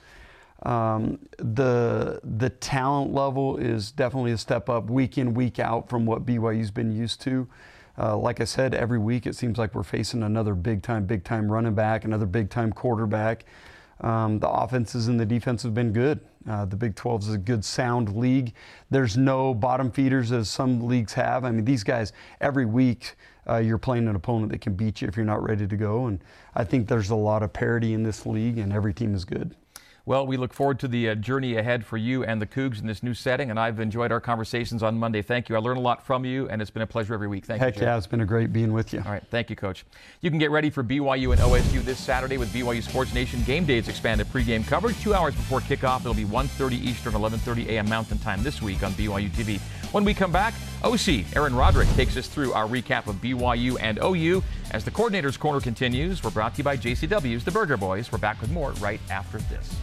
Um, the the talent level is definitely a step up week in, week out from what B Y U's been used to. Uh, like I said, every week it seems like we're facing another big-time, big-time running back, another big-time quarterback. Um, the offenses and the defense have been good. Uh, the Big twelve is a good, sound league. There's no bottom feeders as some leagues have. I mean, these guys, every week uh, you're playing an opponent that can beat you if you're not ready to go. And I think there's a lot of parity in this league, and every team is good. Well, we look forward to the uh, journey ahead for you and the Cougs in this new setting, and I've enjoyed our conversations on Monday. Thank you. I learned a lot from you, and it's been a pleasure every week. Thank Heck you, Jay. yeah, it's been a great being with you. All right, thank you, Coach. You can get ready for B Y U and O S U this Saturday with B Y U Sports Nation Game Day's expanded pregame coverage. Two hours before kickoff, it'll be one thirty Eastern, eleven thirty a m Mountain Time this week on B Y U T V. When we come back, O C Aaron Roderick takes us through our recap of B Y U and O U. As the Coordinator's Corner continues, we're brought to you by J C W's, the Burger Boys. We're back with more right after this.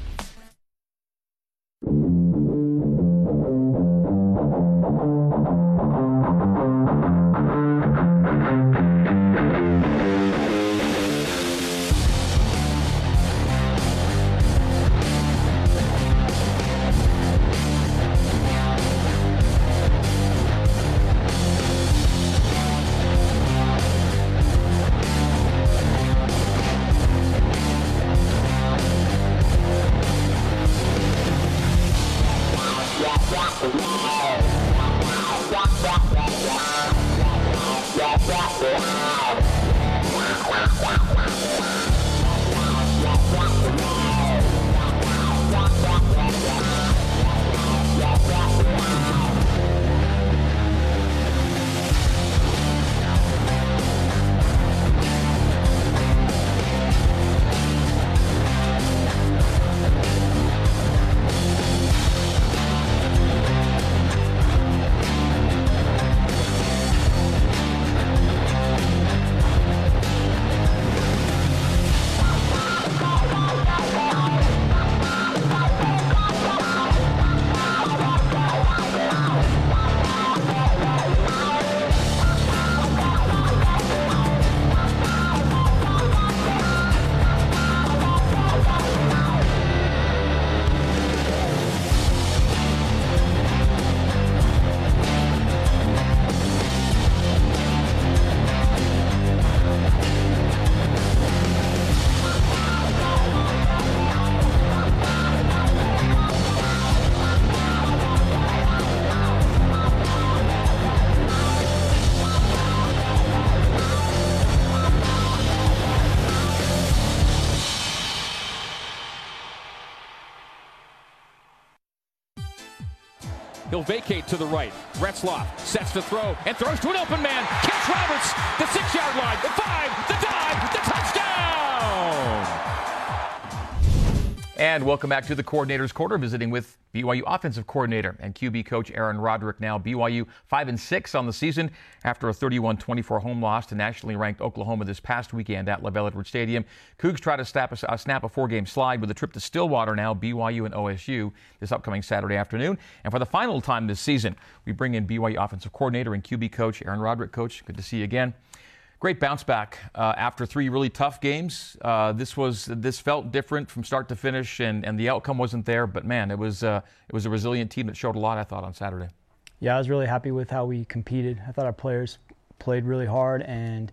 He'll vacate to the right. Retzloff sets to throw and throws to an open man. Catch Roberts, the six-yard line, the five, the dive, the touchdown! And welcome back to the Coordinator's Corner, visiting with B Y U offensive coordinator and Q B coach Aaron Roderick. Now B Y U five and six on the season after a thirty-one twenty-four home loss to nationally ranked Oklahoma this past weekend at LaVell Edwards Stadium. Cougs try to snap a, uh, snap a four-game slide with a trip to Stillwater now, B Y U and O S U this upcoming Saturday afternoon. And for the final time this season, we bring in B Y U offensive coordinator and Q B coach Aaron Roderick. Coach, good to see you again. Great bounce back uh, after three really tough games. Uh, this was this felt different from start to finish, and, and the outcome wasn't there. But man, it was uh, it was a resilient team that showed a lot, I thought, on Saturday. Yeah, I was really happy with how we competed. I thought our players played really hard, and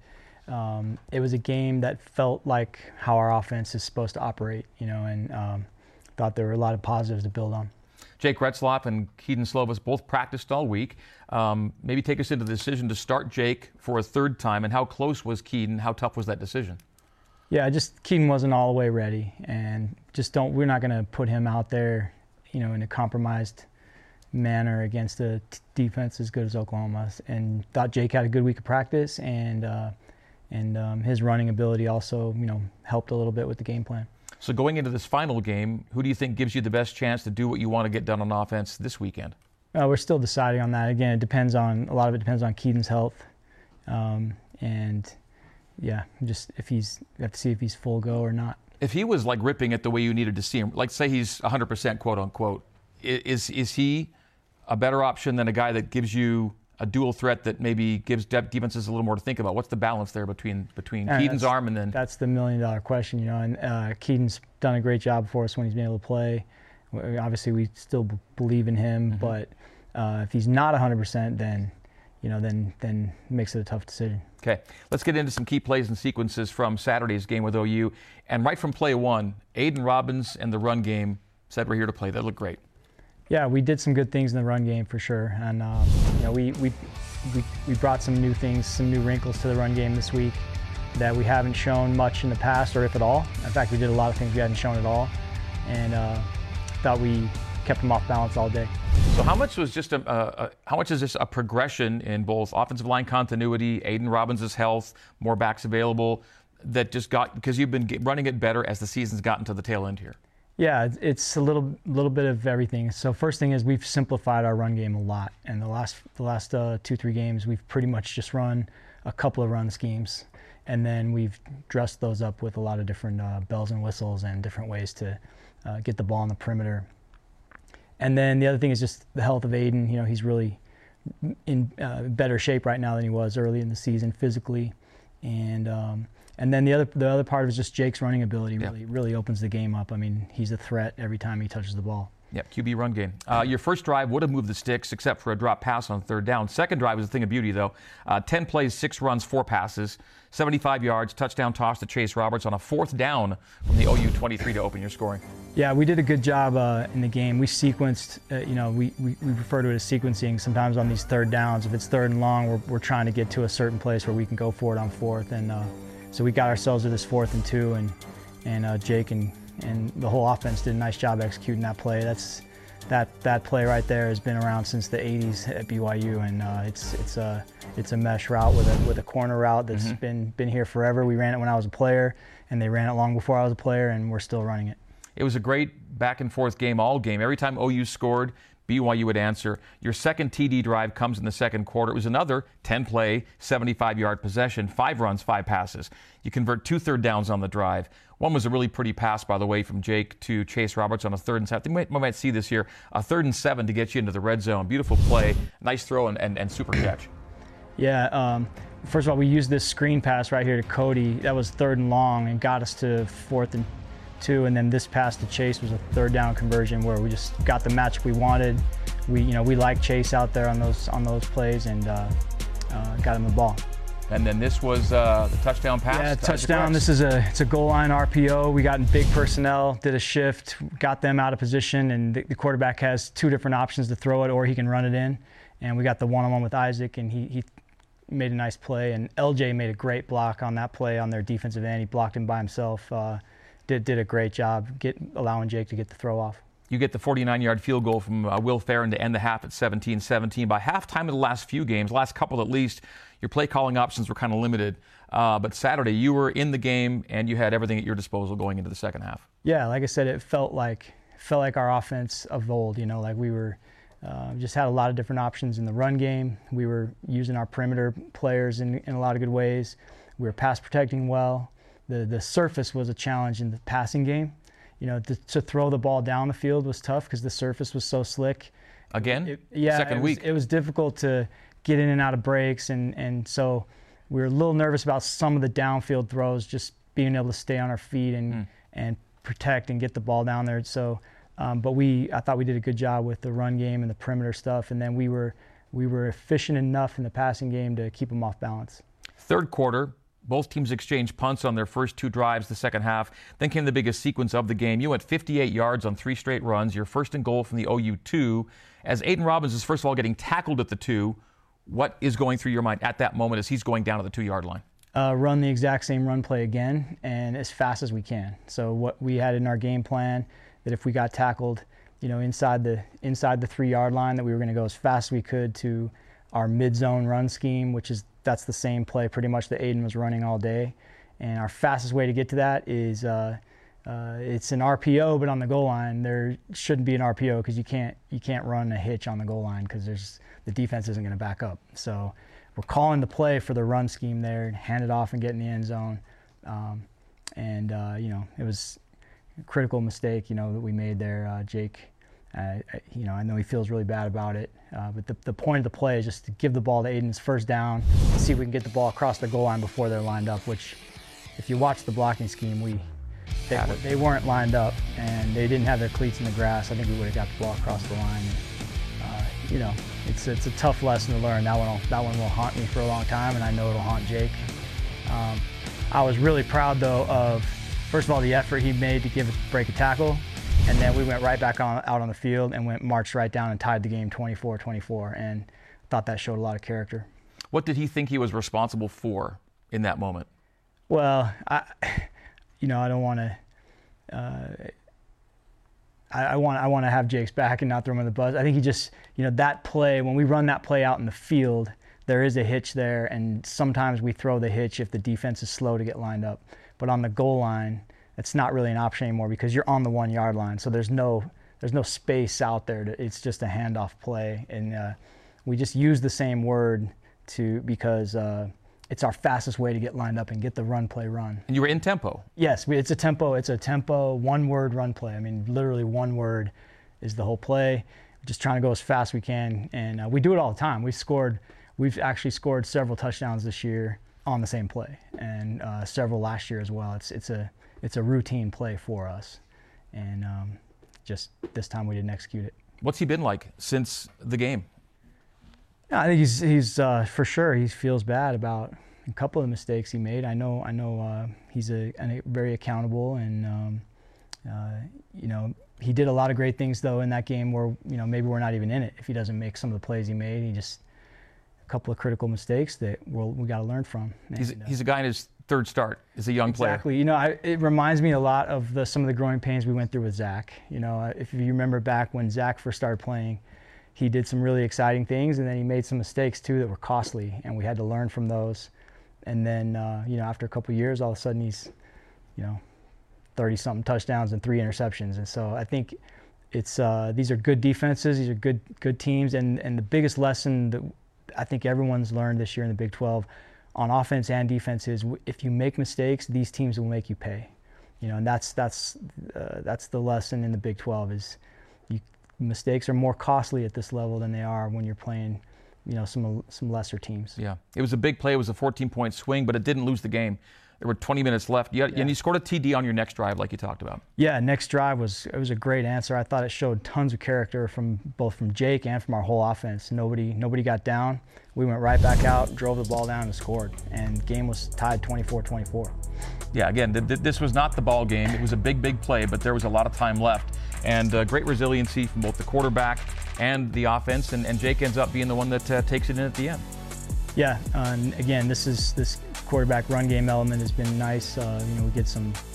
um, it was a game that felt like how our offense is supposed to operate. You know, and um, thought there were a lot of positives to build on. Jake Retzloff and Kedon Slovis both practiced all week. Um, maybe take us into the decision to start Jake for a third time, and how close was Kedon? How tough was that decision? Yeah, just Kedon wasn't all the way ready, and just don't. We're not going to put him out there, you know, in a compromised manner against a t- defense as good as Oklahoma's. And thought Jake had a good week of practice, and uh, and um, his running ability also, you know, helped a little bit with the game plan. So going into this final game, who do you think gives you the best chance to do what you want to get done on offense this weekend? Uh, we're still deciding on that. Again, it depends on, a lot of it depends on Kedon's health. Um, and yeah, just if he's, we have to see if he's full go or not. If he was like ripping it the way you needed to see him, like say he's one hundred percent quote unquote, is, is he a better option than a guy that gives you a dual threat that maybe gives defenses a little more to think about? What's the balance there between between and Kedon's arm and then? That's the million dollar question, you know. And uh, Kedon's done a great job for us when he's been able to play. Obviously, we still b- believe in him, mm-hmm. but uh, if he's not one hundred percent, then you know, then then it makes it a tough decision. Okay, let's get into some key plays and sequences from Saturday's game with O U. And right from play one, Aidan Robbins and the run game said we're here to play. That looked great. Yeah, we did some good things in the run game for sure, and um, you know, we, we we we brought some new things, some new wrinkles to the run game this week that we haven't shown much in the past, or if at all. In fact, we did a lot of things we hadn't shown at all, and uh, thought we kept them off balance all day. So how much was just a, a, a how much is this a progression in both offensive line continuity, Aidan Robbins' health, more backs available, that just got because you've been get, running it better as the season's gotten to the tail end here? Yeah, it's a little little bit of everything. So first thing is we've simplified our run game a lot. And the last the last uh, two, three games, we've pretty much just run a couple of run schemes. And then we've dressed those up with a lot of different uh, bells and whistles and different ways to uh, get the ball on the perimeter. And then the other thing is just the health of Aidan. You know, he's really in uh, better shape right now than he was early in the season physically. And um, And then the other the other part is just Jake's running ability really yeah. really opens the game up. I mean, he's a threat every time he touches the ball. Yep, Q B run game. Uh, your first drive would have moved the sticks except for a drop pass on third down. Second drive was a thing of beauty, though. Uh, ten plays, six runs, four passes, seventy-five yards, touchdown toss to Chase Roberts on a fourth down from the O U twenty-three to open your scoring. Yeah, we did a good job uh, in the game. We sequenced, uh, you know, we, we, we refer to it as sequencing sometimes on these third downs. If it's third and long, we're, we're trying to get to a certain place where we can go for it on fourth. And uh, so we got ourselves to this fourth and two, and, and uh, Jake and, and the whole offense did a nice job executing that play. That's That that play right there has been around since the eighties at B Y U, and uh, it's it's a it's a mesh route with a with a corner route that's mm-hmm. been been here forever. We ran it when I was a player, and they ran it long before I was a player, and we're still running it. It was a great back and forth game all game. Every time O U scored, B Y U would answer. Your second T D drive comes in the second quarter. It was another ten-play, seventy-five-yard possession, five runs, five passes. You convert two third downs on the drive. One was a really pretty pass, by the way, from Jake to Chase Roberts on a third and seven. I think we might, we might see this here. A third and seven to get you into the red zone. Beautiful play, nice throw, and, and, and super catch. Yeah, um, first of all, we used this screen pass right here to Cody. That was third and long and got us to fourth and two. And then this pass to Chase was a third down conversion where we just got the match we wanted. We, you know, we liked Chase out there on those on those plays and uh, uh, got him the ball. And then this was uh, the touchdown pass. Yeah, touchdown. This is a it's a goal line R P O. We got in big personnel, did a shift, got them out of position, and the, the quarterback has two different options to throw it, or he can run it in. And we got the one-on-one with Isaac, and he, he made a nice play. And L J made a great block on that play on their defensive end. He blocked him by himself. Uh, did did a great job, get allowing Jake to get the throw off. You get the forty-nine-yard field goal from uh, Will Farron to end the half at seventeen seventeen. By halftime of the last few games, last couple at least, your play calling options were kind of limited. Uh, but Saturday, you were in the game and you had everything at your disposal going into the second half. Yeah, like I said, it felt like felt like our offense of old. You know, like we were uh, just had a lot of different options in the run game. We were using our perimeter players in, in a lot of good ways. We were pass protecting well. The the surface was a challenge in the passing game. You know, to, to throw the ball down the field was tough because the surface was so slick. Again? It, yeah, Second it was, week. It was difficult to get in and out of breaks, and, and so we were a little nervous about some of the downfield throws, just being able to stay on our feet and mm. and protect and get the ball down there. So, um, but we, I thought we did a good job with the run game and the perimeter stuff, and then we were we were efficient enough in the passing game to keep them off balance. Third quarter. Both teams exchanged punts on their first two drives the second half. Then came the biggest sequence of the game. You went fifty-eight yards on three straight runs, your first and goal from the O U two. As Aiden Robbins is first of all getting tackled at the two, what is going through your mind at that moment as he's going down to the two-yard line? Uh, run the exact same run play again and as fast as we can. So what we had in our game plan, that if we got tackled, you know, inside the inside the three-yard line, that we were going to go as fast as we could to our mid-zone run scheme, which is that's the same play pretty much that Aiden was running all day. And our fastest way to get to that is uh, uh, it's an R P O, but on the goal line there shouldn't be an R P O because you can't you can't run a hitch on the goal line because there's the defense isn't going to back up. So we're calling the play for the run scheme there and hand it off and get in the end zone. Um, and uh, you know, it was a critical mistake, you know, that we made there. Uh, Jake, uh, you know, I know he feels really bad about it. Uh, but the, the point of the play is just to give the ball to Aiden's first down, see if we can get the ball across the goal line before they're lined up, which if you watch the blocking scheme, we they, they weren't lined up and they didn't have their cleats in the grass. I think we would have got the ball across the line. And, uh, you know, it's it's a tough lesson to learn. That one will, that one will haunt me for a long time, and I know it'll haunt Jake. Um, I was really proud, though, of, first of all, the effort he made to give a break a tackle. And then we went right back on, out on the field and went marched right down and tied the game twenty-four twenty-four, and thought that showed a lot of character. What did he think he was responsible for in that moment? Well, I, you know, I don't want to. Uh, I, I want I want to have Jake's back and not throw him on the bus. I think he just, you know, that play, when we run that play out in the field, there is a hitch there, and sometimes we throw the hitch if the defense is slow to get lined up. But on the goal line, it's not really an option anymore because you're on the one-yard line, so there's no there's no space out there. To, it's just a handoff play, and uh, we just use the same word to because uh, it's our fastest way to get lined up and get the run play run. And you were in tempo. Yes, we, it's a tempo. It's a tempo one-word run play. I mean, literally one word is the whole play. Just trying to go as fast as we can, and uh, we do it all the time. We scored. We've actually scored several touchdowns this year on the same play, and uh, several last year as well. It's it's a It's a routine play for us, and um, just this time we didn't execute it. What's he been like since the game? I think he's he's uh, for sure he feels bad about a couple of the mistakes he made. I know I know uh, he's a, a very accountable, and um, uh, you know he did a lot of great things though in that game where you know maybe we're not even in it if he doesn't make some of the plays he made. He just a couple of critical mistakes that we'll, we got to learn from. He's and, uh, he's a guy in his third start as a young player. Exactly. You know, I, it reminds me a lot of the, some of the growing pains we went through with Zach. You know, if you remember back when Zach first started playing, he did some really exciting things, and then he made some mistakes too that were costly, and we had to learn from those. And then, uh, you know, after a couple of years, all of a sudden he's, you know, thirty-something touchdowns and three interceptions. And so I think it's uh, these are good defenses, these are good good teams, and and the biggest lesson that I think everyone's learned this year in the Big twelve. On offense and defense is if you make mistakes, these teams will make you pay. You know, and that's that's uh, that's the lesson in the Big twelve is you, mistakes are more costly at this level than they are when you're playing, you know, some some lesser teams. Yeah, it was a big play. It was a fourteen-point swing, but it didn't lose the game. There were twenty minutes left, you had, yeah. and you scored a T D on your next drive, like you talked about. Yeah, next drive was it was a great answer. I thought it showed tons of character from both from Jake and from our whole offense. Nobody nobody got down. We went right back out, drove the ball down, and scored. And game was tied twenty-four twenty-four. Yeah, again, th- th- this was not the ball game. It was a big, big play, but there was a lot of time left. And uh, great resiliency from both the quarterback and the offense. And, and Jake ends up being the one that uh, takes it in at the end. Yeah, uh, and again, this is this quarterback run game element has been nice. Uh, you know, we get some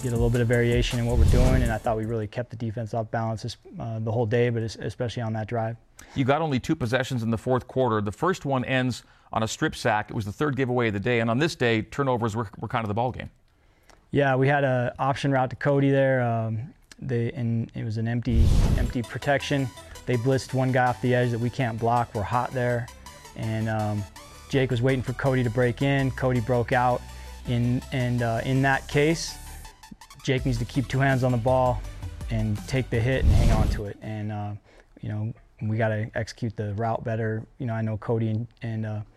get a little bit of variation in what we're doing, and I thought we really kept the defense off balance uh, the whole day, but especially on that drive. You got only two possessions in the fourth quarter. The first one ends on a strip sack. It was the third giveaway of the day, and on this day, turnovers were, were kind of the ball game. Yeah, we had an option route to Cody there. Um, they, and it was an empty, empty protection. They blitzed one guy off the edge that we can't block. We're hot there, and um, Jake was waiting for Cody to break in. Cody broke out, in, and uh, in that case, Jake needs to keep two hands on the ball and take the hit and hang on to it. And uh, you know, we got to execute the route better. You know, I know Cody and and uh,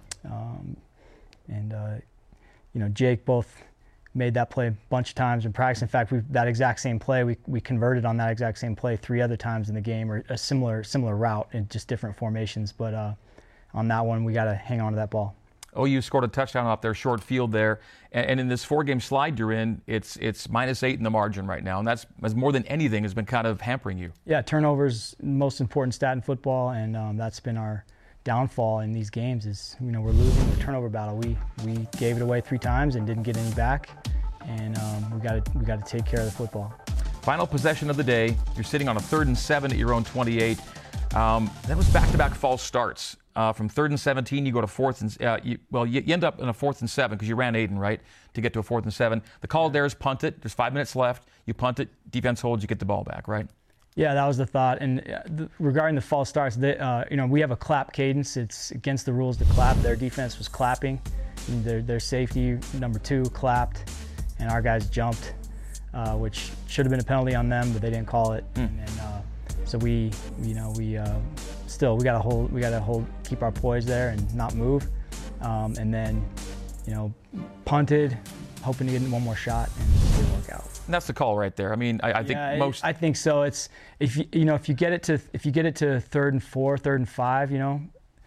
um, and uh, you know, Jake both made that play a bunch of times in practice. In fact, we that exact same play, we we converted on that exact same play three other times in the game, or a similar similar route in just different formations. But uh, on that one, we got to hang on to that ball. O U scored a touchdown off their short field there, and, and in this four-game slide you're in, it's it's minus eight in the margin right now, and that's, as more than anything, has been kind of hampering you. Yeah, turnovers the most important stat in football, and um, that's been our downfall in these games. Is, you know, we're losing the turnover battle. We we gave it away three times and didn't get any back, and um, we got to we got to take care of the football. Final possession of the day. You're sitting on a third and seven at your own twenty-eight. Um, that was back-to-back false starts. Uh, from third and seventeen, you go to fourth and uh, you, well, you, you end up in a fourth and seven because you ran Aiden, right, to get to a fourth and seven. The call there is punt it. There's five minutes left. You punt it. Defense holds. You get the ball back, right? Yeah, that was the thought. And uh, the, regarding the false starts, they, uh, you know, we have a clap cadence. It's against the rules to clap. Their defense was clapping. And their their safety number two clapped, and our guys jumped, uh, which should have been a penalty on them, but they didn't call it. Mm. And then, uh, so we, you know, we. Uh, Still, we gotta hold. We gotta hold. Keep our poise there and not move. Um, and then, you know, punted, hoping to get one more shot, and it didn't work out. And that's the call right there. I mean, I, I think yeah, most. I think so. It's if you you know if you get it to if you get it to third and four, third and five, you know,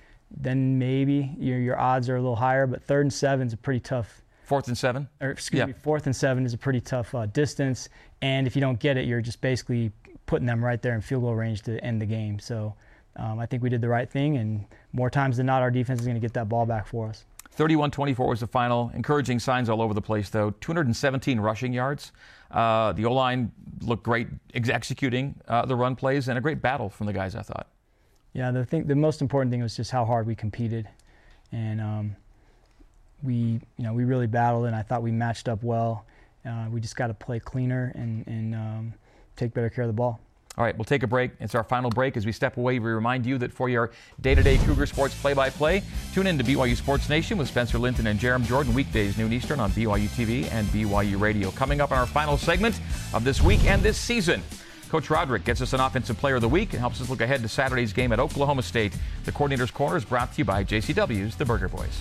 then maybe your your odds are a little higher. But third and seven is a pretty tough. Fourth and seven. Or excuse yeah. me, fourth and seven is a pretty tough uh, distance. And if you don't get it, you're just basically putting them right there in field goal range to end the game. So. Um, I think we did the right thing, and more times than not, our defense is going to get that ball back for us. thirty-one twenty-four was the final. Encouraging signs all over the place, though. two hundred seventeen rushing yards. Uh, the O-line looked great ex- executing uh, the run plays, and a great battle from the guys, I thought. Yeah, the thing, the most important thing was just how hard we competed, and um, we, you know, we really battled, and I thought we matched up well. Uh, we just got to play cleaner and, and um, take better care of the ball. All right, we'll take a break. It's our final break. As we step away, we remind you that for your day-to-day Cougar Sports play-by-play, tune in to B Y U Sports Nation with Spencer Linton and Jerem Jordan, weekdays noon Eastern on B Y U T V and B Y U Radio. Coming up on our final segment of this week and this season, Coach Roderick gets us an Offensive Player of the Week and helps us look ahead to Saturday's game at Oklahoma State. The Coordinator's Corner is brought to you by J C W's The Burger Boys.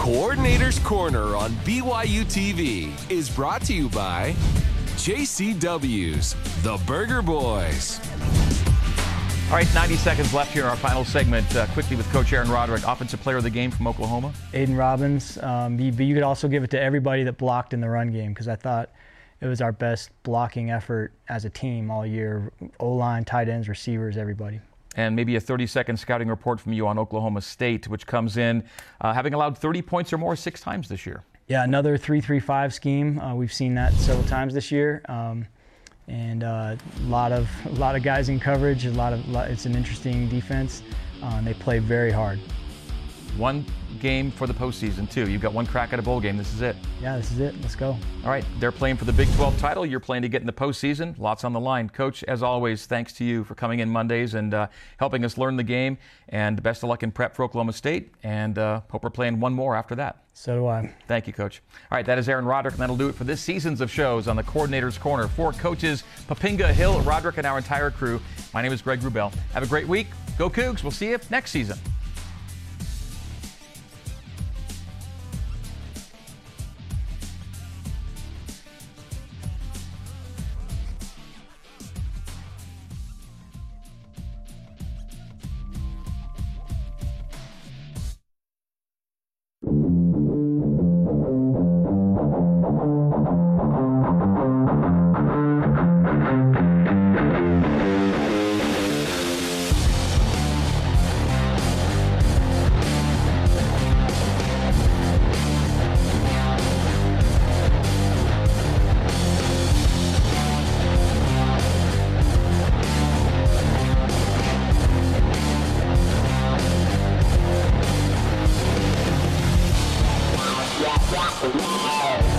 Coordinator's Corner on B Y U T V is brought to you by J C W's, the Burger Boys. All right, ninety seconds left here in our final segment. Uh, quickly with Coach Aaron Roderick, Offensive Player of the Game from Oklahoma. Aiden Robbins, um, you, but you could also give it to everybody that blocked in the run game, because I thought it was our best blocking effort as a team all year. O-line, tight ends, receivers, everybody. And maybe a thirty-second scouting report from you on Oklahoma State, which comes in uh, having allowed thirty points or more six times this year. Yeah, another three three five scheme. Uh, we've seen that several times this year. Um, and uh, a lot of a lot of guys in coverage. A lot of lot, it's an interesting defense. Uh, and they play very hard. One game for the postseason too. You've got one crack at a bowl game. This is it. Yeah, this is it. Let's go. All right, they're playing for the Big twelve title. You're playing to get in the postseason. Lots on the line. Coach, as always, thanks to you for coming in Mondays and uh, helping us learn the game. And best of luck in prep for Oklahoma State. And uh, hope we're playing one more after that. So do I. Thank you, Coach. All right, that is Aaron Roderick, and that'll do it for this season's of shows on the Coordinator's Corner. For coaches Papinga, Hill, Roderick, and our entire crew, my name is Greg Wrubell. Have a great week. Go Cougs. We'll see you next season. Wow.